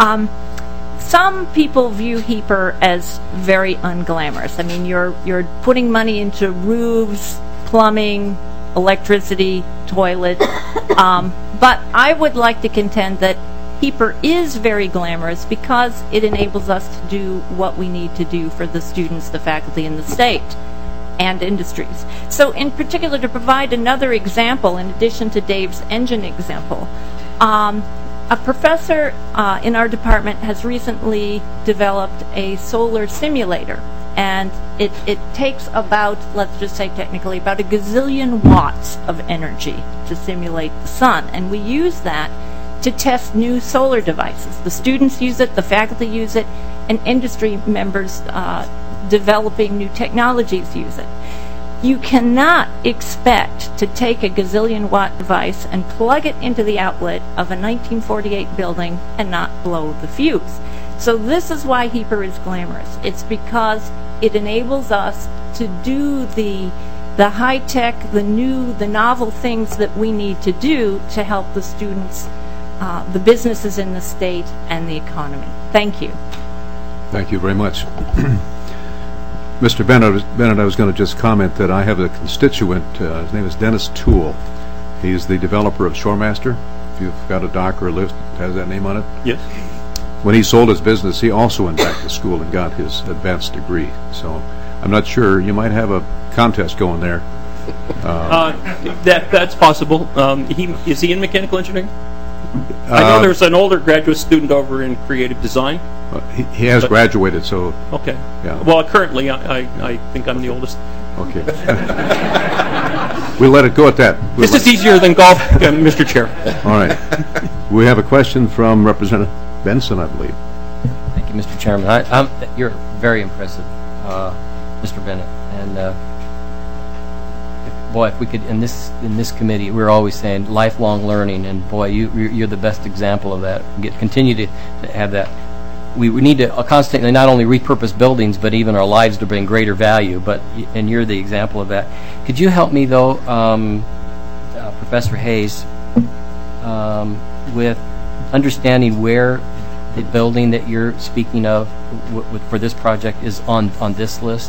some people view HEAPR as very unglamorous. I mean, you're putting money into roofs, plumbing, electricity, toilet, but I would like to contend that HEAPR is very glamorous because it enables us to do what we need to do for the students, the faculty, and the state, and industries. So in particular, to provide another example, in addition to Dave's engine example, a professor in our department has recently developed a solar simulator, and it takes about, let's just say technically, about a gazillion watts of energy to simulate the sun, and we use that to test new solar devices. The students use it, the faculty use it, and industry members developing new technologies use it. You cannot expect to take a gazillion watt device and plug it into the outlet of a 1948 building and not blow the fuse. So this is why HEAPR is glamorous. It's because it enables us to do the high-tech, the new, the novel things that we need to do to help the students, the businesses in the state, and the economy. Thank you. Thank you very much. Mr. Bennett, I was going to just comment that I have a constituent, his name is Dennis Toole. He's the developer of Shoremaster. If you've got a dock or a lift that has that name on it. Yes. When he sold his business, he also went back to school and got his advanced degree. So I'm not sure. You might have a contest going there. That's possible. Is he in mechanical engineering? I know there's an older graduate student over in creative design. He has graduated, so... Okay. Yeah. Well, currently, I think I'm the oldest. Okay. We'll let it go at that. This is easier than golf, Mr. Chair. All right. We have a question from Representative Benson, I believe. Thank you, Mr. Chairman. You're very impressive, Mr. Bennett. And boy, if we could, in this committee, we're always saying lifelong learning, and boy, you're the best example of that. Continue to have that. We need to constantly not only repurpose buildings, but even our lives to bring greater value. And you're the example of that. Could you help me, though, Professor Hayes, with understanding where the building that you're speaking of for this project is on this list?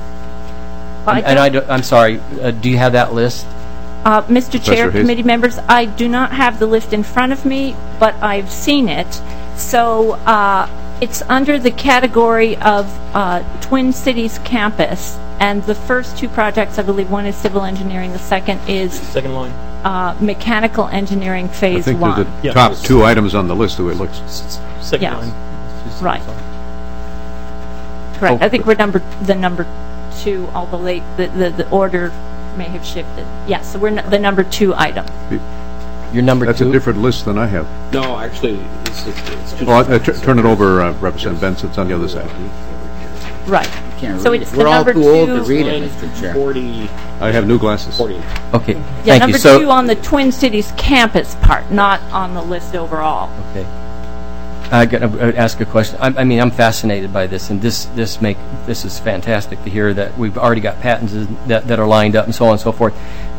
I'm sorry. Do you have that list? Mr. Chair, committee members, I do not have the list in front of me, but I've seen it. So it's under the category of Twin Cities campus, and the first two projects, I believe one is civil engineering, the second is mechanical engineering phase 1. I think they're the top two items on the list, the way it looks. Second line. Right. Correct. I think we're the number 2, although the order may have shifted. Yes, so we're the number 2 item. You're number 2? That's a different list than I have. No, actually, it's two. Turn it over, Representative Benson. It's on the other side. Right. So it's we're all too old to read it, Mr. Chair. 40. I have new glasses. 40. Okay. Yeah, Thank you. number 2 on the Twin Cities campus part, not on the list overall. Okay. I ask a question. I'm fascinated by this, and this is fantastic to hear that we've already got patents that are lined up and so on and so forth.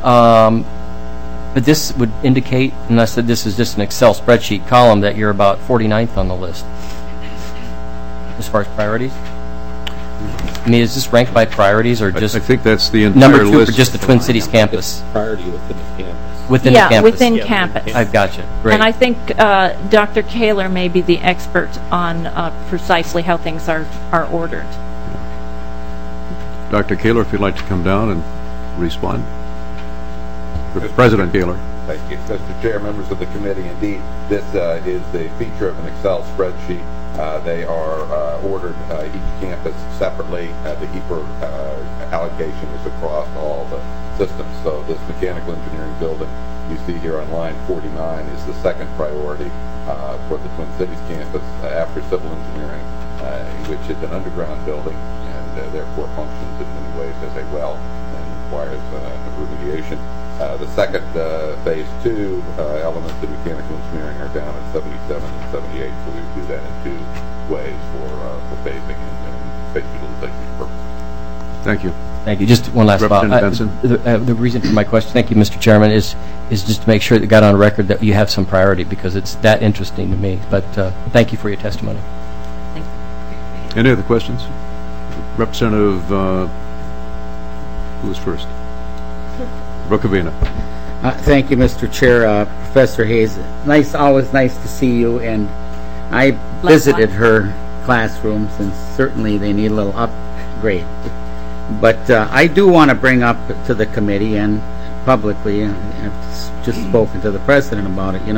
But this would indicate, and I said this is just an Excel spreadsheet column, that you're about 49th on the list as far as priorities. I mean, is this ranked by priorities or just? I think that's the entire number 2 list for just the Twin Cities campus. Priority within the campus. Within the campus. Within campus. I've got you. Great. And I think Dr. Kaler may be the expert on precisely how things are ordered. Dr. Kaler, if you'd like to come down and respond. President Kaler. Thank you. Mr. Chair, members of the committee, indeed, this is the feature of an Excel spreadsheet. They are ordered each campus separately. The HEPR allocation is across all the systems. So this mechanical engineering building you see here on line 49 is the second priority for the Twin Cities campus after civil engineering, which is an underground building and therefore functions in many ways as a well and requires remediation. The second phase 2 elements of mechanical engineering are down at 77 and 78, so we do that in 2 ways for phasing and space utilization purposes. Thank you. Thank you. Just one last thought. The reason for my question, thank you, Mr. Chairman, is just to make sure that it got on record that you have some priority, because it's that interesting to me. But thank you for your testimony. Thank you. Any other questions? Representative, who was first? Rukavina. Thank you, Mr. Chair. Professor Hayes, always nice to see you. And I visited her classrooms, and certainly they need a little upgrade. But I do want to bring up to the committee and publicly, and I've just spoken to the president about it,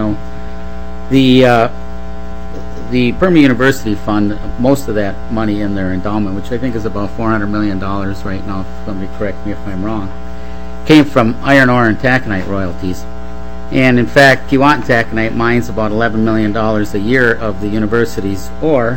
the Permian University Fund, most of that money in their endowment, which I think is about $400 million right now, if somebody correct me if I'm wrong, came from iron ore and taconite royalties. And in fact, Keewatin taconite mines about $11 million a year of the university's ore.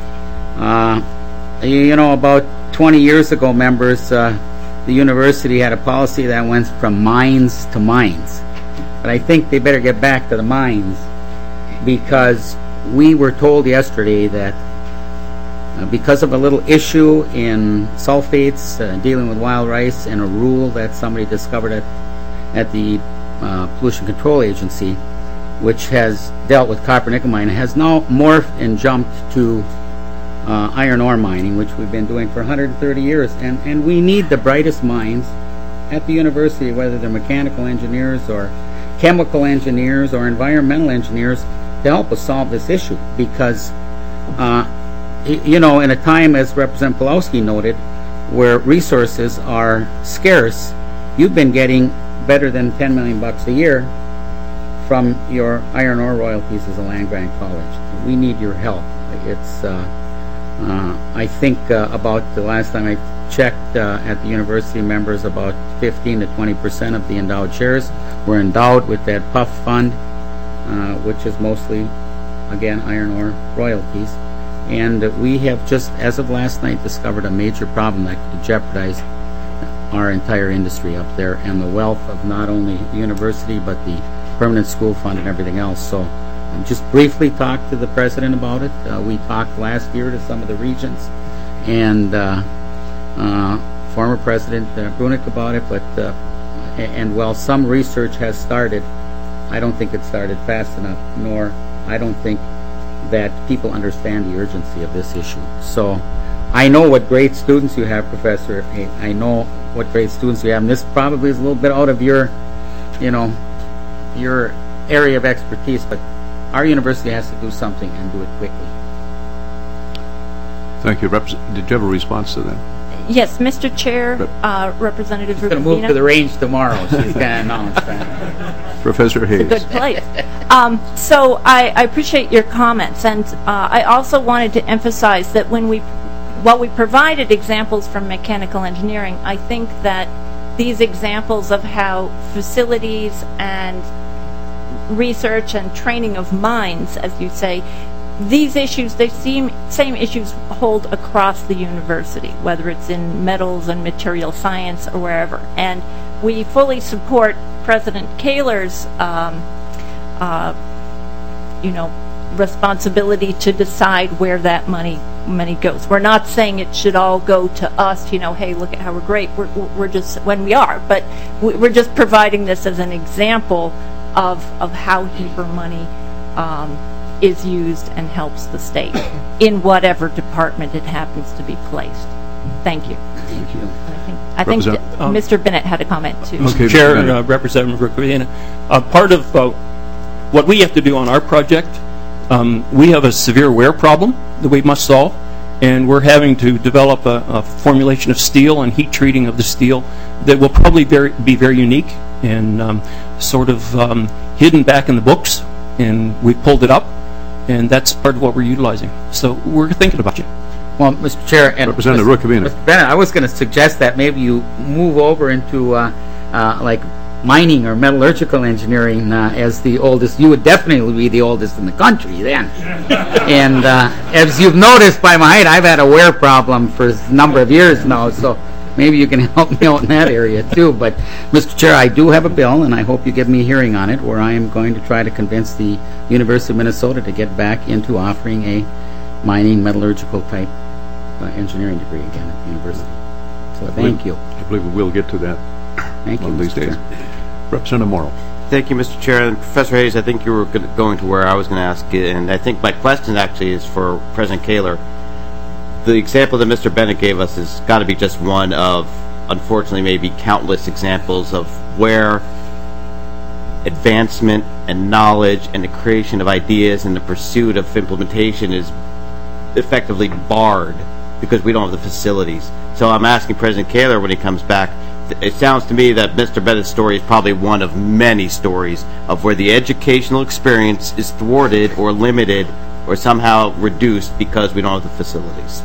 About 20 years ago, members, the university had a policy that went from mines to mines. But I think they better get back to the mines, because we were told yesterday that because of a little issue in sulfates dealing with wild rice and a rule that somebody discovered at the Pollution Control Agency, which has dealt with copper nickel mining, has now morphed and jumped to iron ore mining, which we've been doing for 130 years. And we need the brightest minds at the university, whether they're mechanical engineers or chemical engineers or environmental engineers, to help us solve this issue. Because in a time, as Representative Pulowski noted, where resources are scarce, you've been getting better than $10 million a year from your iron ore royalties as a land-grant college. We need your help. It's I think about the last time I checked at the university, members, about 15 to 20% of the endowed shares were endowed with that PUF fund, which is mostly, again, iron ore royalties. And we have just, as of last night, discovered a major problem that could jeopardize our entire industry up there and the wealth of not only the university but the permanent school fund and everything else. So just briefly talked to the president about it. We talked last year to some of the regents and former President Brunick about it. But and while some research has started, I don't think it started fast enough, nor I don't think that people understand the urgency of this issue. So I know what great students you have, Professor. I know what great students you have, and this probably is a little bit out of your, your area of expertise, but our university has to do something and do it quickly. Thank you. Did you have a response to that? Yes, Mr. Chair, Representative Rukavina. She's going to move to the range tomorrow. She's going to announce that. Professor Hayes. It's a good place. So I appreciate your comments, and I also wanted to emphasize that while we provided examples from mechanical engineering, I think that these examples of how facilities and research and training of minds, as you say, these issues, same issues hold across the university, whether it's in metals and material science or wherever. And we fully support President Kaler's, responsibility to decide where that money goes. We're not saying it should all go to us, hey, look at how we're great. We're just, when we are, but we're just providing this as an example of how HEPR money is used and helps the state in whatever department it happens to be placed. Thank you. Thank you. I think Mr. Bennett had a comment too. Okay, Chair, Representative Rukavina, part of what we have to do on our project, we have a severe wear problem that we must solve, and we're having to develop a formulation of steel and heat treating of the steel that will probably be very unique and sort of hidden back in the books, and we pulled it up, and that's part of what we're utilizing. So we're thinking about you. Well, Mr. Chair, and Representative Rukavina. Mr. Bennett, I was going to suggest that maybe you move over into like mining or metallurgical engineering as the oldest. You would definitely be the oldest in the country then. And as you've noticed by my height, I've had a wear problem for a number of years now, so maybe you can help me out in that area too. But, Mr. Chair, I do have a bill, and I hope you give me a hearing on it, where I am going to try to convince the University of Minnesota to get back into offering a mining metallurgical type engineering degree again at the university. So thank you. I believe we will get to that Thank you, one of these Mr. days. Chair. Representative Morrow. Thank you, Mr. Chair. And Professor Hayes, I think you were going to where I was going to ask it, and I think my question actually is for President Kaler. The example that Mr. Bennett gave us has got to be just one of, unfortunately, maybe countless examples of where advancement and knowledge and the creation of ideas and the pursuit of implementation is effectively barred because we don't have the facilities. So I'm asking President Kaler when he comes back, it sounds to me that Mr. Bennett's story is probably one of many stories of where the educational experience is thwarted or limited or somehow reduced because we don't have the facilities.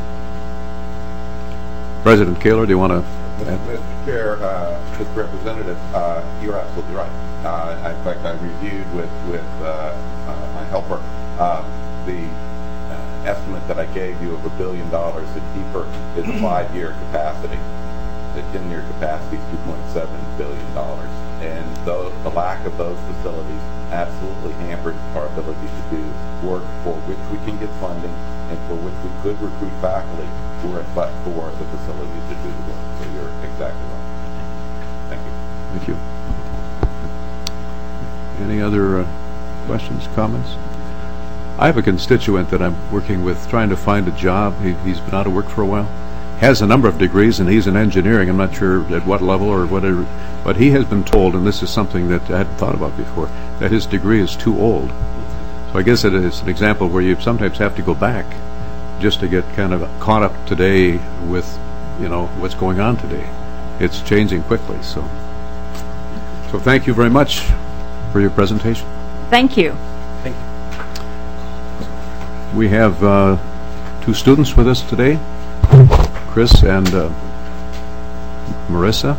President Kaler, do you want to? Mr. Chair, Mr. Representative, you're absolutely right. In fact, I reviewed with my helper the estimate that I gave you of $1 billion at deeper is a 5-year capacity. The 10-year capacity is $2.7 billion. And the lack of those facilities absolutely hampered our ability to do work for which we can get funding and for which we could recruit faculty who are but for the facilities to do the work. So you're exactly right. Thank you. Thank you. Any other questions, comments? I have a constituent that I'm working with trying to find a job. He's been out of work for a while. Has a number of degrees, and he's in engineering. I'm not sure at what level or whatever, but he has been told, and this is something that I hadn't thought about before, that his degree is too old. So I guess it is an example where you sometimes have to go back just to get kind of caught up today with, you know, what's going on today. It's changing quickly. So thank you very much for your presentation. Thank you. Thank you. We have 2 students with us today, Chris and Marissa.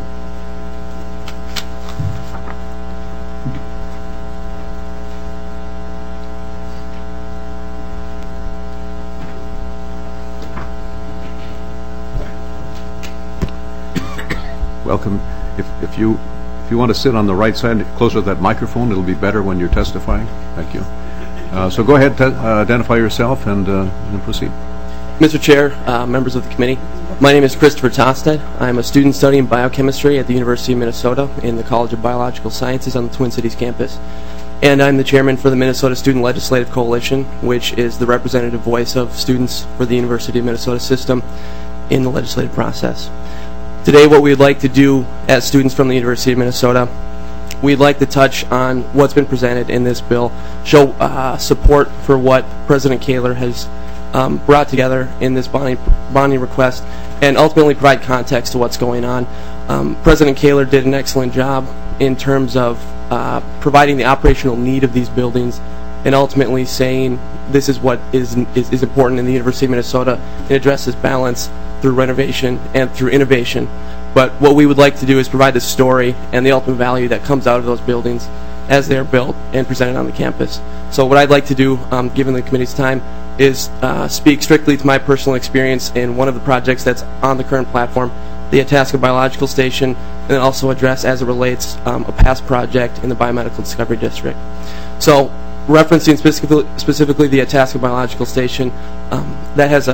Welcome. If you want to sit on the right side, closer to that microphone, it'll be better when you're testifying. Thank you. So go ahead, identify yourself, and proceed. Mr. Chair, members of the committee, my name is Christopher Tosted. I'm a student studying biochemistry at the University of Minnesota in the College of Biological Sciences on the Twin Cities campus. And I'm the chairman for the Minnesota Student Legislative Coalition, which is the representative voice of students for the University of Minnesota system in the legislative process. Today, what we'd like to do as students from the University of Minnesota, we'd like to touch on what's been presented in this bill, show support for what President Kaler has brought together in this bonding request, and ultimately provide context to what's going on. President Kaler did an excellent job in terms of providing the operational need of these buildings and ultimately saying this is what is important in the University of Minnesota. It addresses balance through renovation and through innovation. But what we would like to do is provide the story and the ultimate value that comes out of those buildings as they are built and presented on the campus. So what I'd like to do, given the committee's time, is speak strictly to my personal experience in one of the projects that's on the current platform, the Itasca Biological Station, and then also address, as it relates, a past project in the Biomedical Discovery District. So, referencing specifically the Itasca Biological Station, that has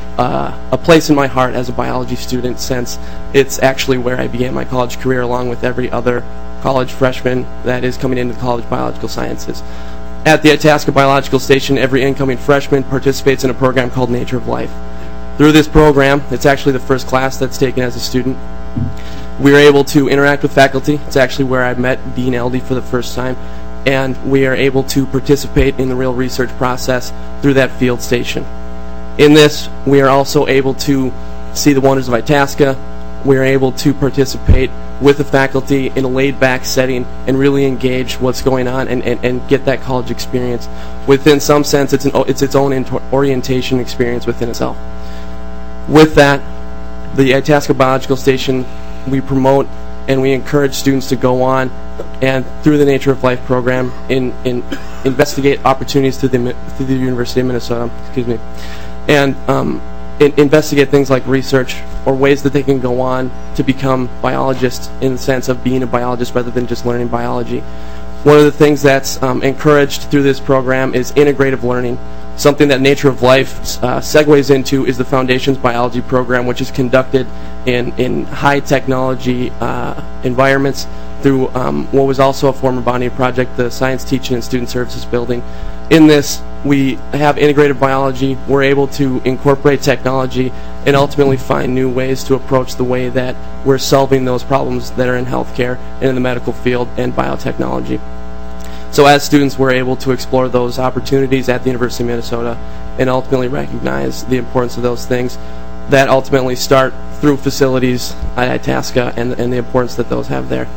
a place in my heart as a biology student, since it's actually where I began my college career, along with every other college freshman that is coming into the College of Biological Sciences. At the Itasca Biological Station, every incoming freshman participates in a program called Nature of Life. Through this program, it's actually the first class that's taken as a student. We are able to interact with faculty. It's actually where I met Dean Eldy for the first time. And we are able to participate in the real research process through that field station. In this, we are also able to see the wonders of Itasca. We are able to participate with the faculty in a laid-back setting and really engage what's going on and get that college experience. Within some sense, it's its own orientation experience within itself. With that, the Itasca Biological Station, we promote and we encourage students to go on and through the Nature of Life program investigate opportunities through the University of Minnesota, and investigate things like research or ways that they can go on to become biologists in the sense of being a biologist rather than just learning biology. One of the things that's encouraged through this program is integrative learning. Something that Nature of Life segues into is the Foundations Biology program, which is conducted in high technology environments through what was also a former bonding project, the Science Teaching and Student Services Building. In this, we have integrated biology. We're able to incorporate technology and ultimately find new ways to approach the way that we're solving those problems that are in healthcare and in the medical field and biotechnology. So as students, we're able to explore those opportunities at the University of Minnesota and ultimately recognize the importance of those things that ultimately start through facilities at Itasca and the importance that those have there.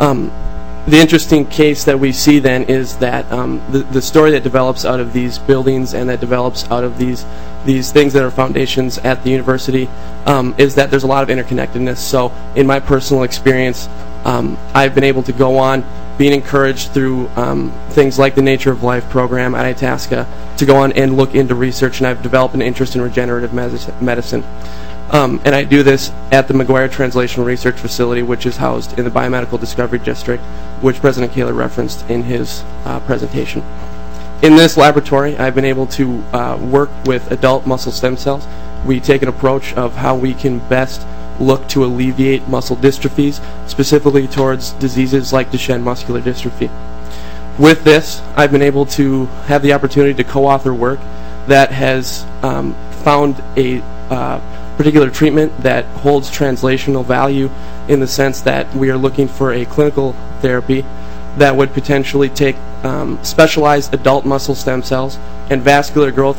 The interesting case that we see then is that the story that develops out of these buildings and that develops out of these things that are foundations at the university is that there's a lot of interconnectedness. So in my personal experience, I've been able to go on being encouraged through things like the Nature of Life program at Itasca to go on and look into research, and I've developed an interest in regenerative medicine. And I do this at the McGuire Translational Research Facility, which is housed in the Biomedical Discovery District, which President Kaler referenced in his presentation. In this laboratory, I've been able to work with adult muscle stem cells. We take an approach of how we can best look to alleviate muscle dystrophies, specifically towards diseases like Duchenne muscular dystrophy. With this, I've been able to have the opportunity to co-author work that has found a particular treatment that holds translational value in the sense that we are looking for a clinical therapy that would potentially take specialized adult muscle stem cells and vascular growth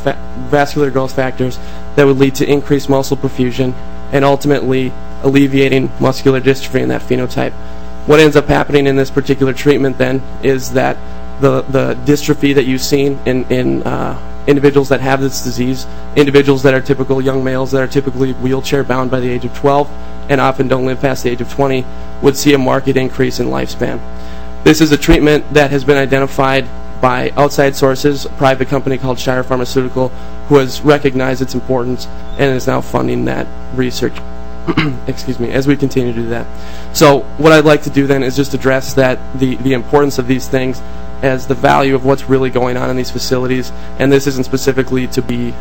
factors that would lead to increased muscle perfusion and ultimately alleviating muscular dystrophy in that phenotype. What ends up happening in this particular treatment then is that the dystrophy that you've seen in individuals that have this disease, individuals that are typical young males that are typically wheelchair bound by the age of 12 and often don't live past the age of 20, would see a marked increase in lifespan. This is a treatment that has been identified by outside sources, a private company called Shire Pharmaceutical, who has recognized its importance and is now funding that research. Excuse me, as we continue to do that. So what I'd like to do then is just address that the importance of these things as the value of what's really going on in these facilities, and this isn't specifically to be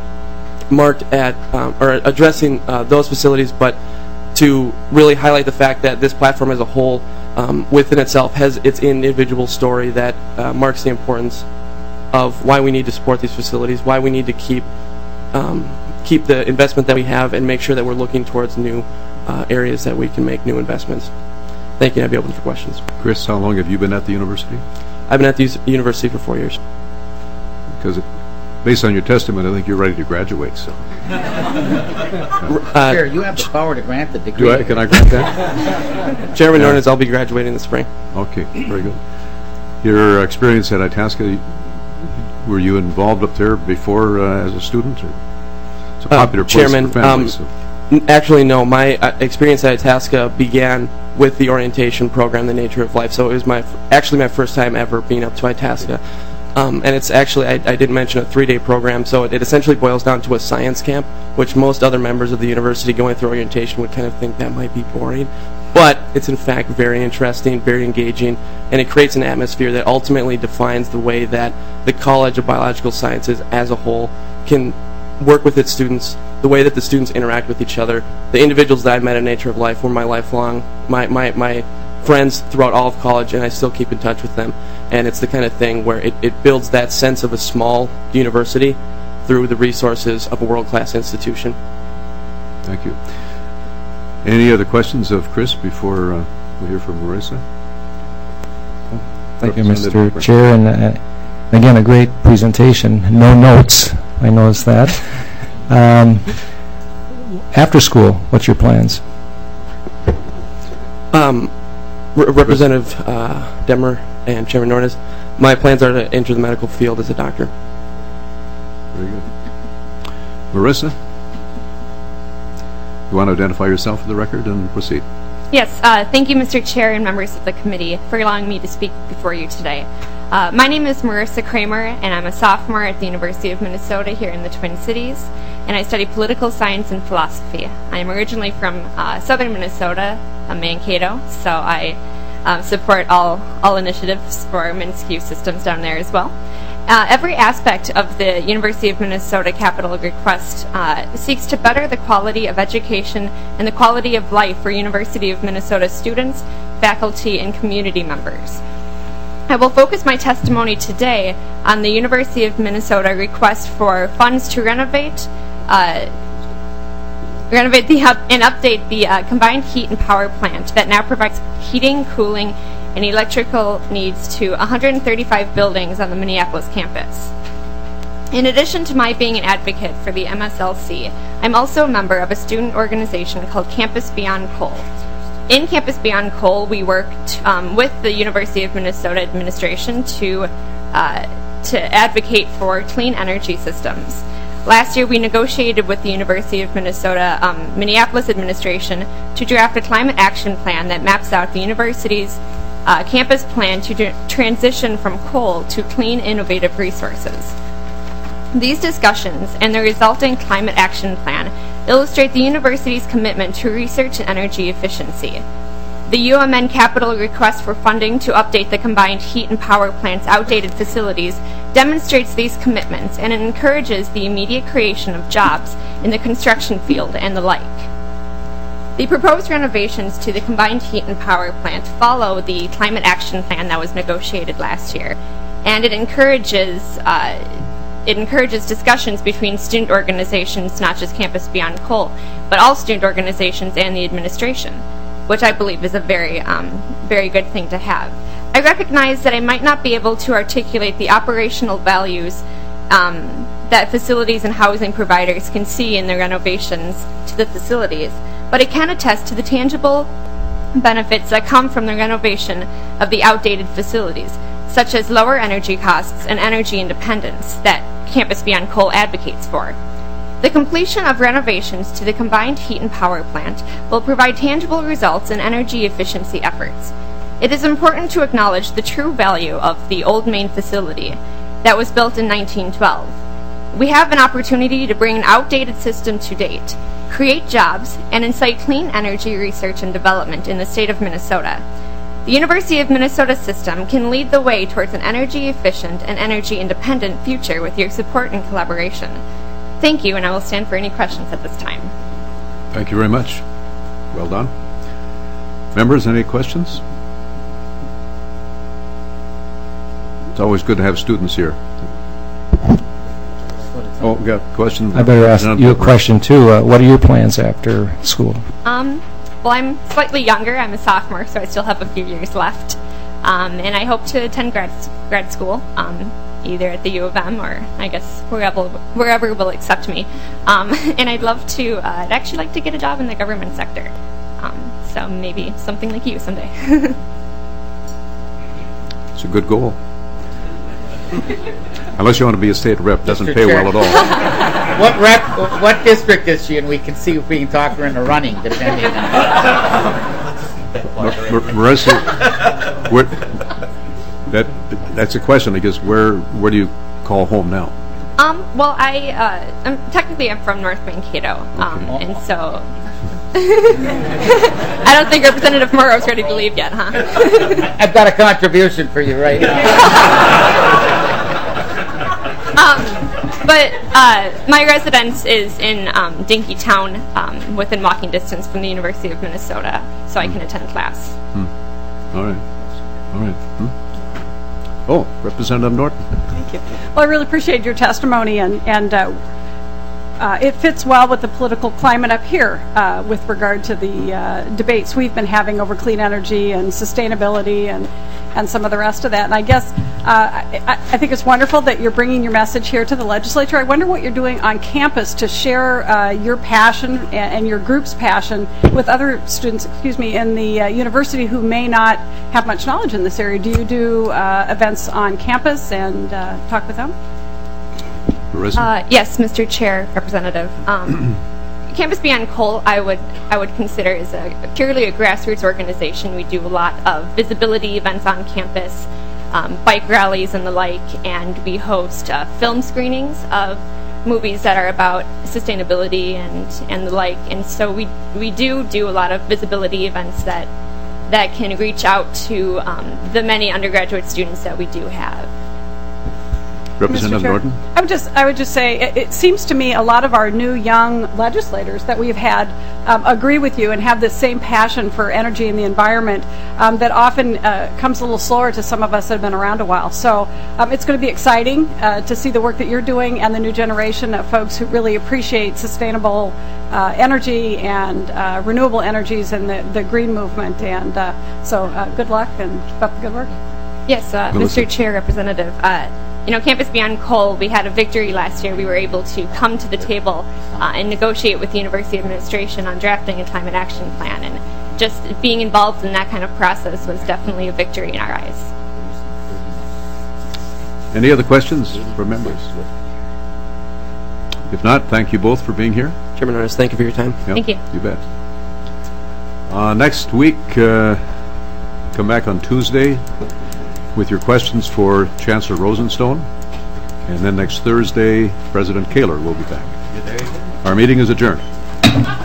marked at or addressing those facilities, but to really highlight the fact that this platform as a whole within itself has its individual story that marks the importance of why we need to support these facilities, why we need to keep the investment that we have and make sure that we're looking towards new areas that we can make new investments. Thank you, and I'd be open for questions. Chris, how long have you been at the university? I've been at the university for 4 years. Because based on your testimony, I think you're ready to graduate. So, Sure, you have the power to grant the degree. Can I grant that? Chairman Nornes, I'll be graduating this spring. Okay, very good. Your experience at Itasca, were you involved up there before as a student? Or? It's a popular place Chairman, for families. Actually, no. My experience at Itasca began with the orientation program, The Nature of Life. So it was actually my first time ever being up to Itasca. And it's actually, I didn't mention, a 3-day program, so it essentially boils down to a science camp, which most other members of the university going through orientation would kind of think that might be boring. But it's in fact very interesting, very engaging, and it creates an atmosphere that ultimately defines the way that the College of Biological Sciences as a whole can work with its students, the way that the students interact with each other. The individuals that I met at Nature of Life were my lifelong, my friends throughout all of college, and I still keep in touch with them. And it's the kind of thing where it builds that sense of a small university through the resources of a world-class institution. Thank you. Any other questions of Chris before we hear from Marissa? Thank you, Mr. Chair, and again, a great presentation. No notes, I noticed that. After school, what's your plans? Representative Demmer and Chairman Nornes, my plans are to enter the medical field as a doctor. Very good. Marissa, you want to identify yourself for the record and proceed? Yes, thank you, Mr. Chair and members of the committee, for allowing me to speak before you today. My name is Marissa Kramer, and I'm a sophomore at the University of Minnesota here in the Twin Cities, and I study political science and philosophy. I am originally from southern Minnesota, Mankato, so I support all initiatives for Minsky systems down there as well. Every aspect of the University of Minnesota capital request seeks to better the quality of education and the quality of life for University of Minnesota students, faculty, and community members. I will focus my testimony today on the University of Minnesota request for funds to renovate and update the combined heat and power plant that now provides heating, cooling, and electrical needs to 135 buildings on the Minneapolis campus. In addition to my being an advocate for the MSLC, I'm also a member of a student organization called Campus Beyond Coal. In Campus Beyond Coal, we worked with the University of Minnesota administration to advocate for clean energy systems. Last year, we negotiated with the University of Minnesota Minneapolis administration to draft a climate action plan that maps out the university's campus plan to transition from coal to clean, innovative resources. These discussions and the resulting climate action plan illustrate the university's commitment to research and energy efficiency. The UMN capital request for funding to update the combined heat and power plant's outdated facilities demonstrates these commitments and encourages the immediate creation of jobs in the construction field and the like. The proposed renovations to the combined heat and power plant follow the climate action plan that was negotiated last year, and it encourages discussions between student organizations, not just Campus Beyond Coal, but all student organizations and the administration, which I believe is a very good thing to have. I recognize that I might not be able to articulate the operational values that facilities and housing providers can see in the renovations to the facilities, but I can attest to the tangible benefits that come from the renovation of the outdated facilities, such as lower energy costs and energy independence that Campus Beyond Coal advocates for. The completion of renovations to the combined heat and power plant will provide tangible results in energy efficiency efforts. It is important to acknowledge the true value of the old main facility that was built in 1912. We have an opportunity to bring an outdated system to date, create jobs, and incite clean energy research and development in the state of Minnesota. The University of Minnesota system can lead the way towards an energy efficient and energy independent future with your support and collaboration. Thank you, and I will stand for any questions at this time. Thank you very much. Well done. Members, any questions? It's always good to have students here. Oh, we got a question. I better ask you a question, too. What are your plans after school? Well, I'm slightly younger. I'm a sophomore, so I still have a few years left. And I hope to attend grad school, either at the U of M or, I guess, wherever will accept me. And I'd love to, I'd actually like to get a job in the government sector. So maybe something like you someday. It's a good goal. Unless you want to be a state rep, doesn't pay well at all. What district is she in? We can see if we can talk her into running, depending on. Marissa, that's a question, because where do you call home now? Well, I'm from North Mankato, and so I don't think Representative Murrow's ready to leave yet, huh? I've got a contribution for you right now. But my residence is in Dinkytown, within walking distance from the University of Minnesota, so I can attend class. All right. Oh, Representative Norton. Thank you. Well, I really appreciate your testimony, and it fits well with the political climate up here with regard to the debates we've been having over clean energy and sustainability and some of the rest of that. And I guess I think it's wonderful that you're bringing your message here to the legislature. I wonder what you're doing on campus to share your passion and your group's passion with other students, in the university who may not have much knowledge in this area. Do you do events on campus and talk with them? Yes, Mr. Chair, Representative. Campus Beyond Coal, I would consider is purely a grassroots organization. We do a lot of visibility events on campus, bike rallies and the like, and we host film screenings of movies that are about sustainability and the like. And so we do a lot of visibility events that can reach out to the many undergraduate students that we do have. Representative Norton? I would just say, it seems to me a lot of our new young legislators that we've had agree with you and have this same passion for energy and the environment that often comes a little slower to some of us that have been around a while. So it's going to be exciting to see the work that you're doing and the new generation of folks who really appreciate sustainable energy and renewable energies and the green movement. And so good luck and keep up the good work. Yes, Mr. Chair, Representative. Campus Beyond Coal, we had a victory last year. We were able to come to the table and negotiate with the university administration on drafting a climate action plan. And just being involved in that kind of process was definitely a victory in our eyes. Any other questions from members? If not, thank you both for being here. Chairman Norris, thank you for your time. Yep, thank you. You bet. Next week, come back on Tuesday with your questions for Chancellor Rosenstone. And then next Thursday, President Kaler will be back. Our meeting is adjourned.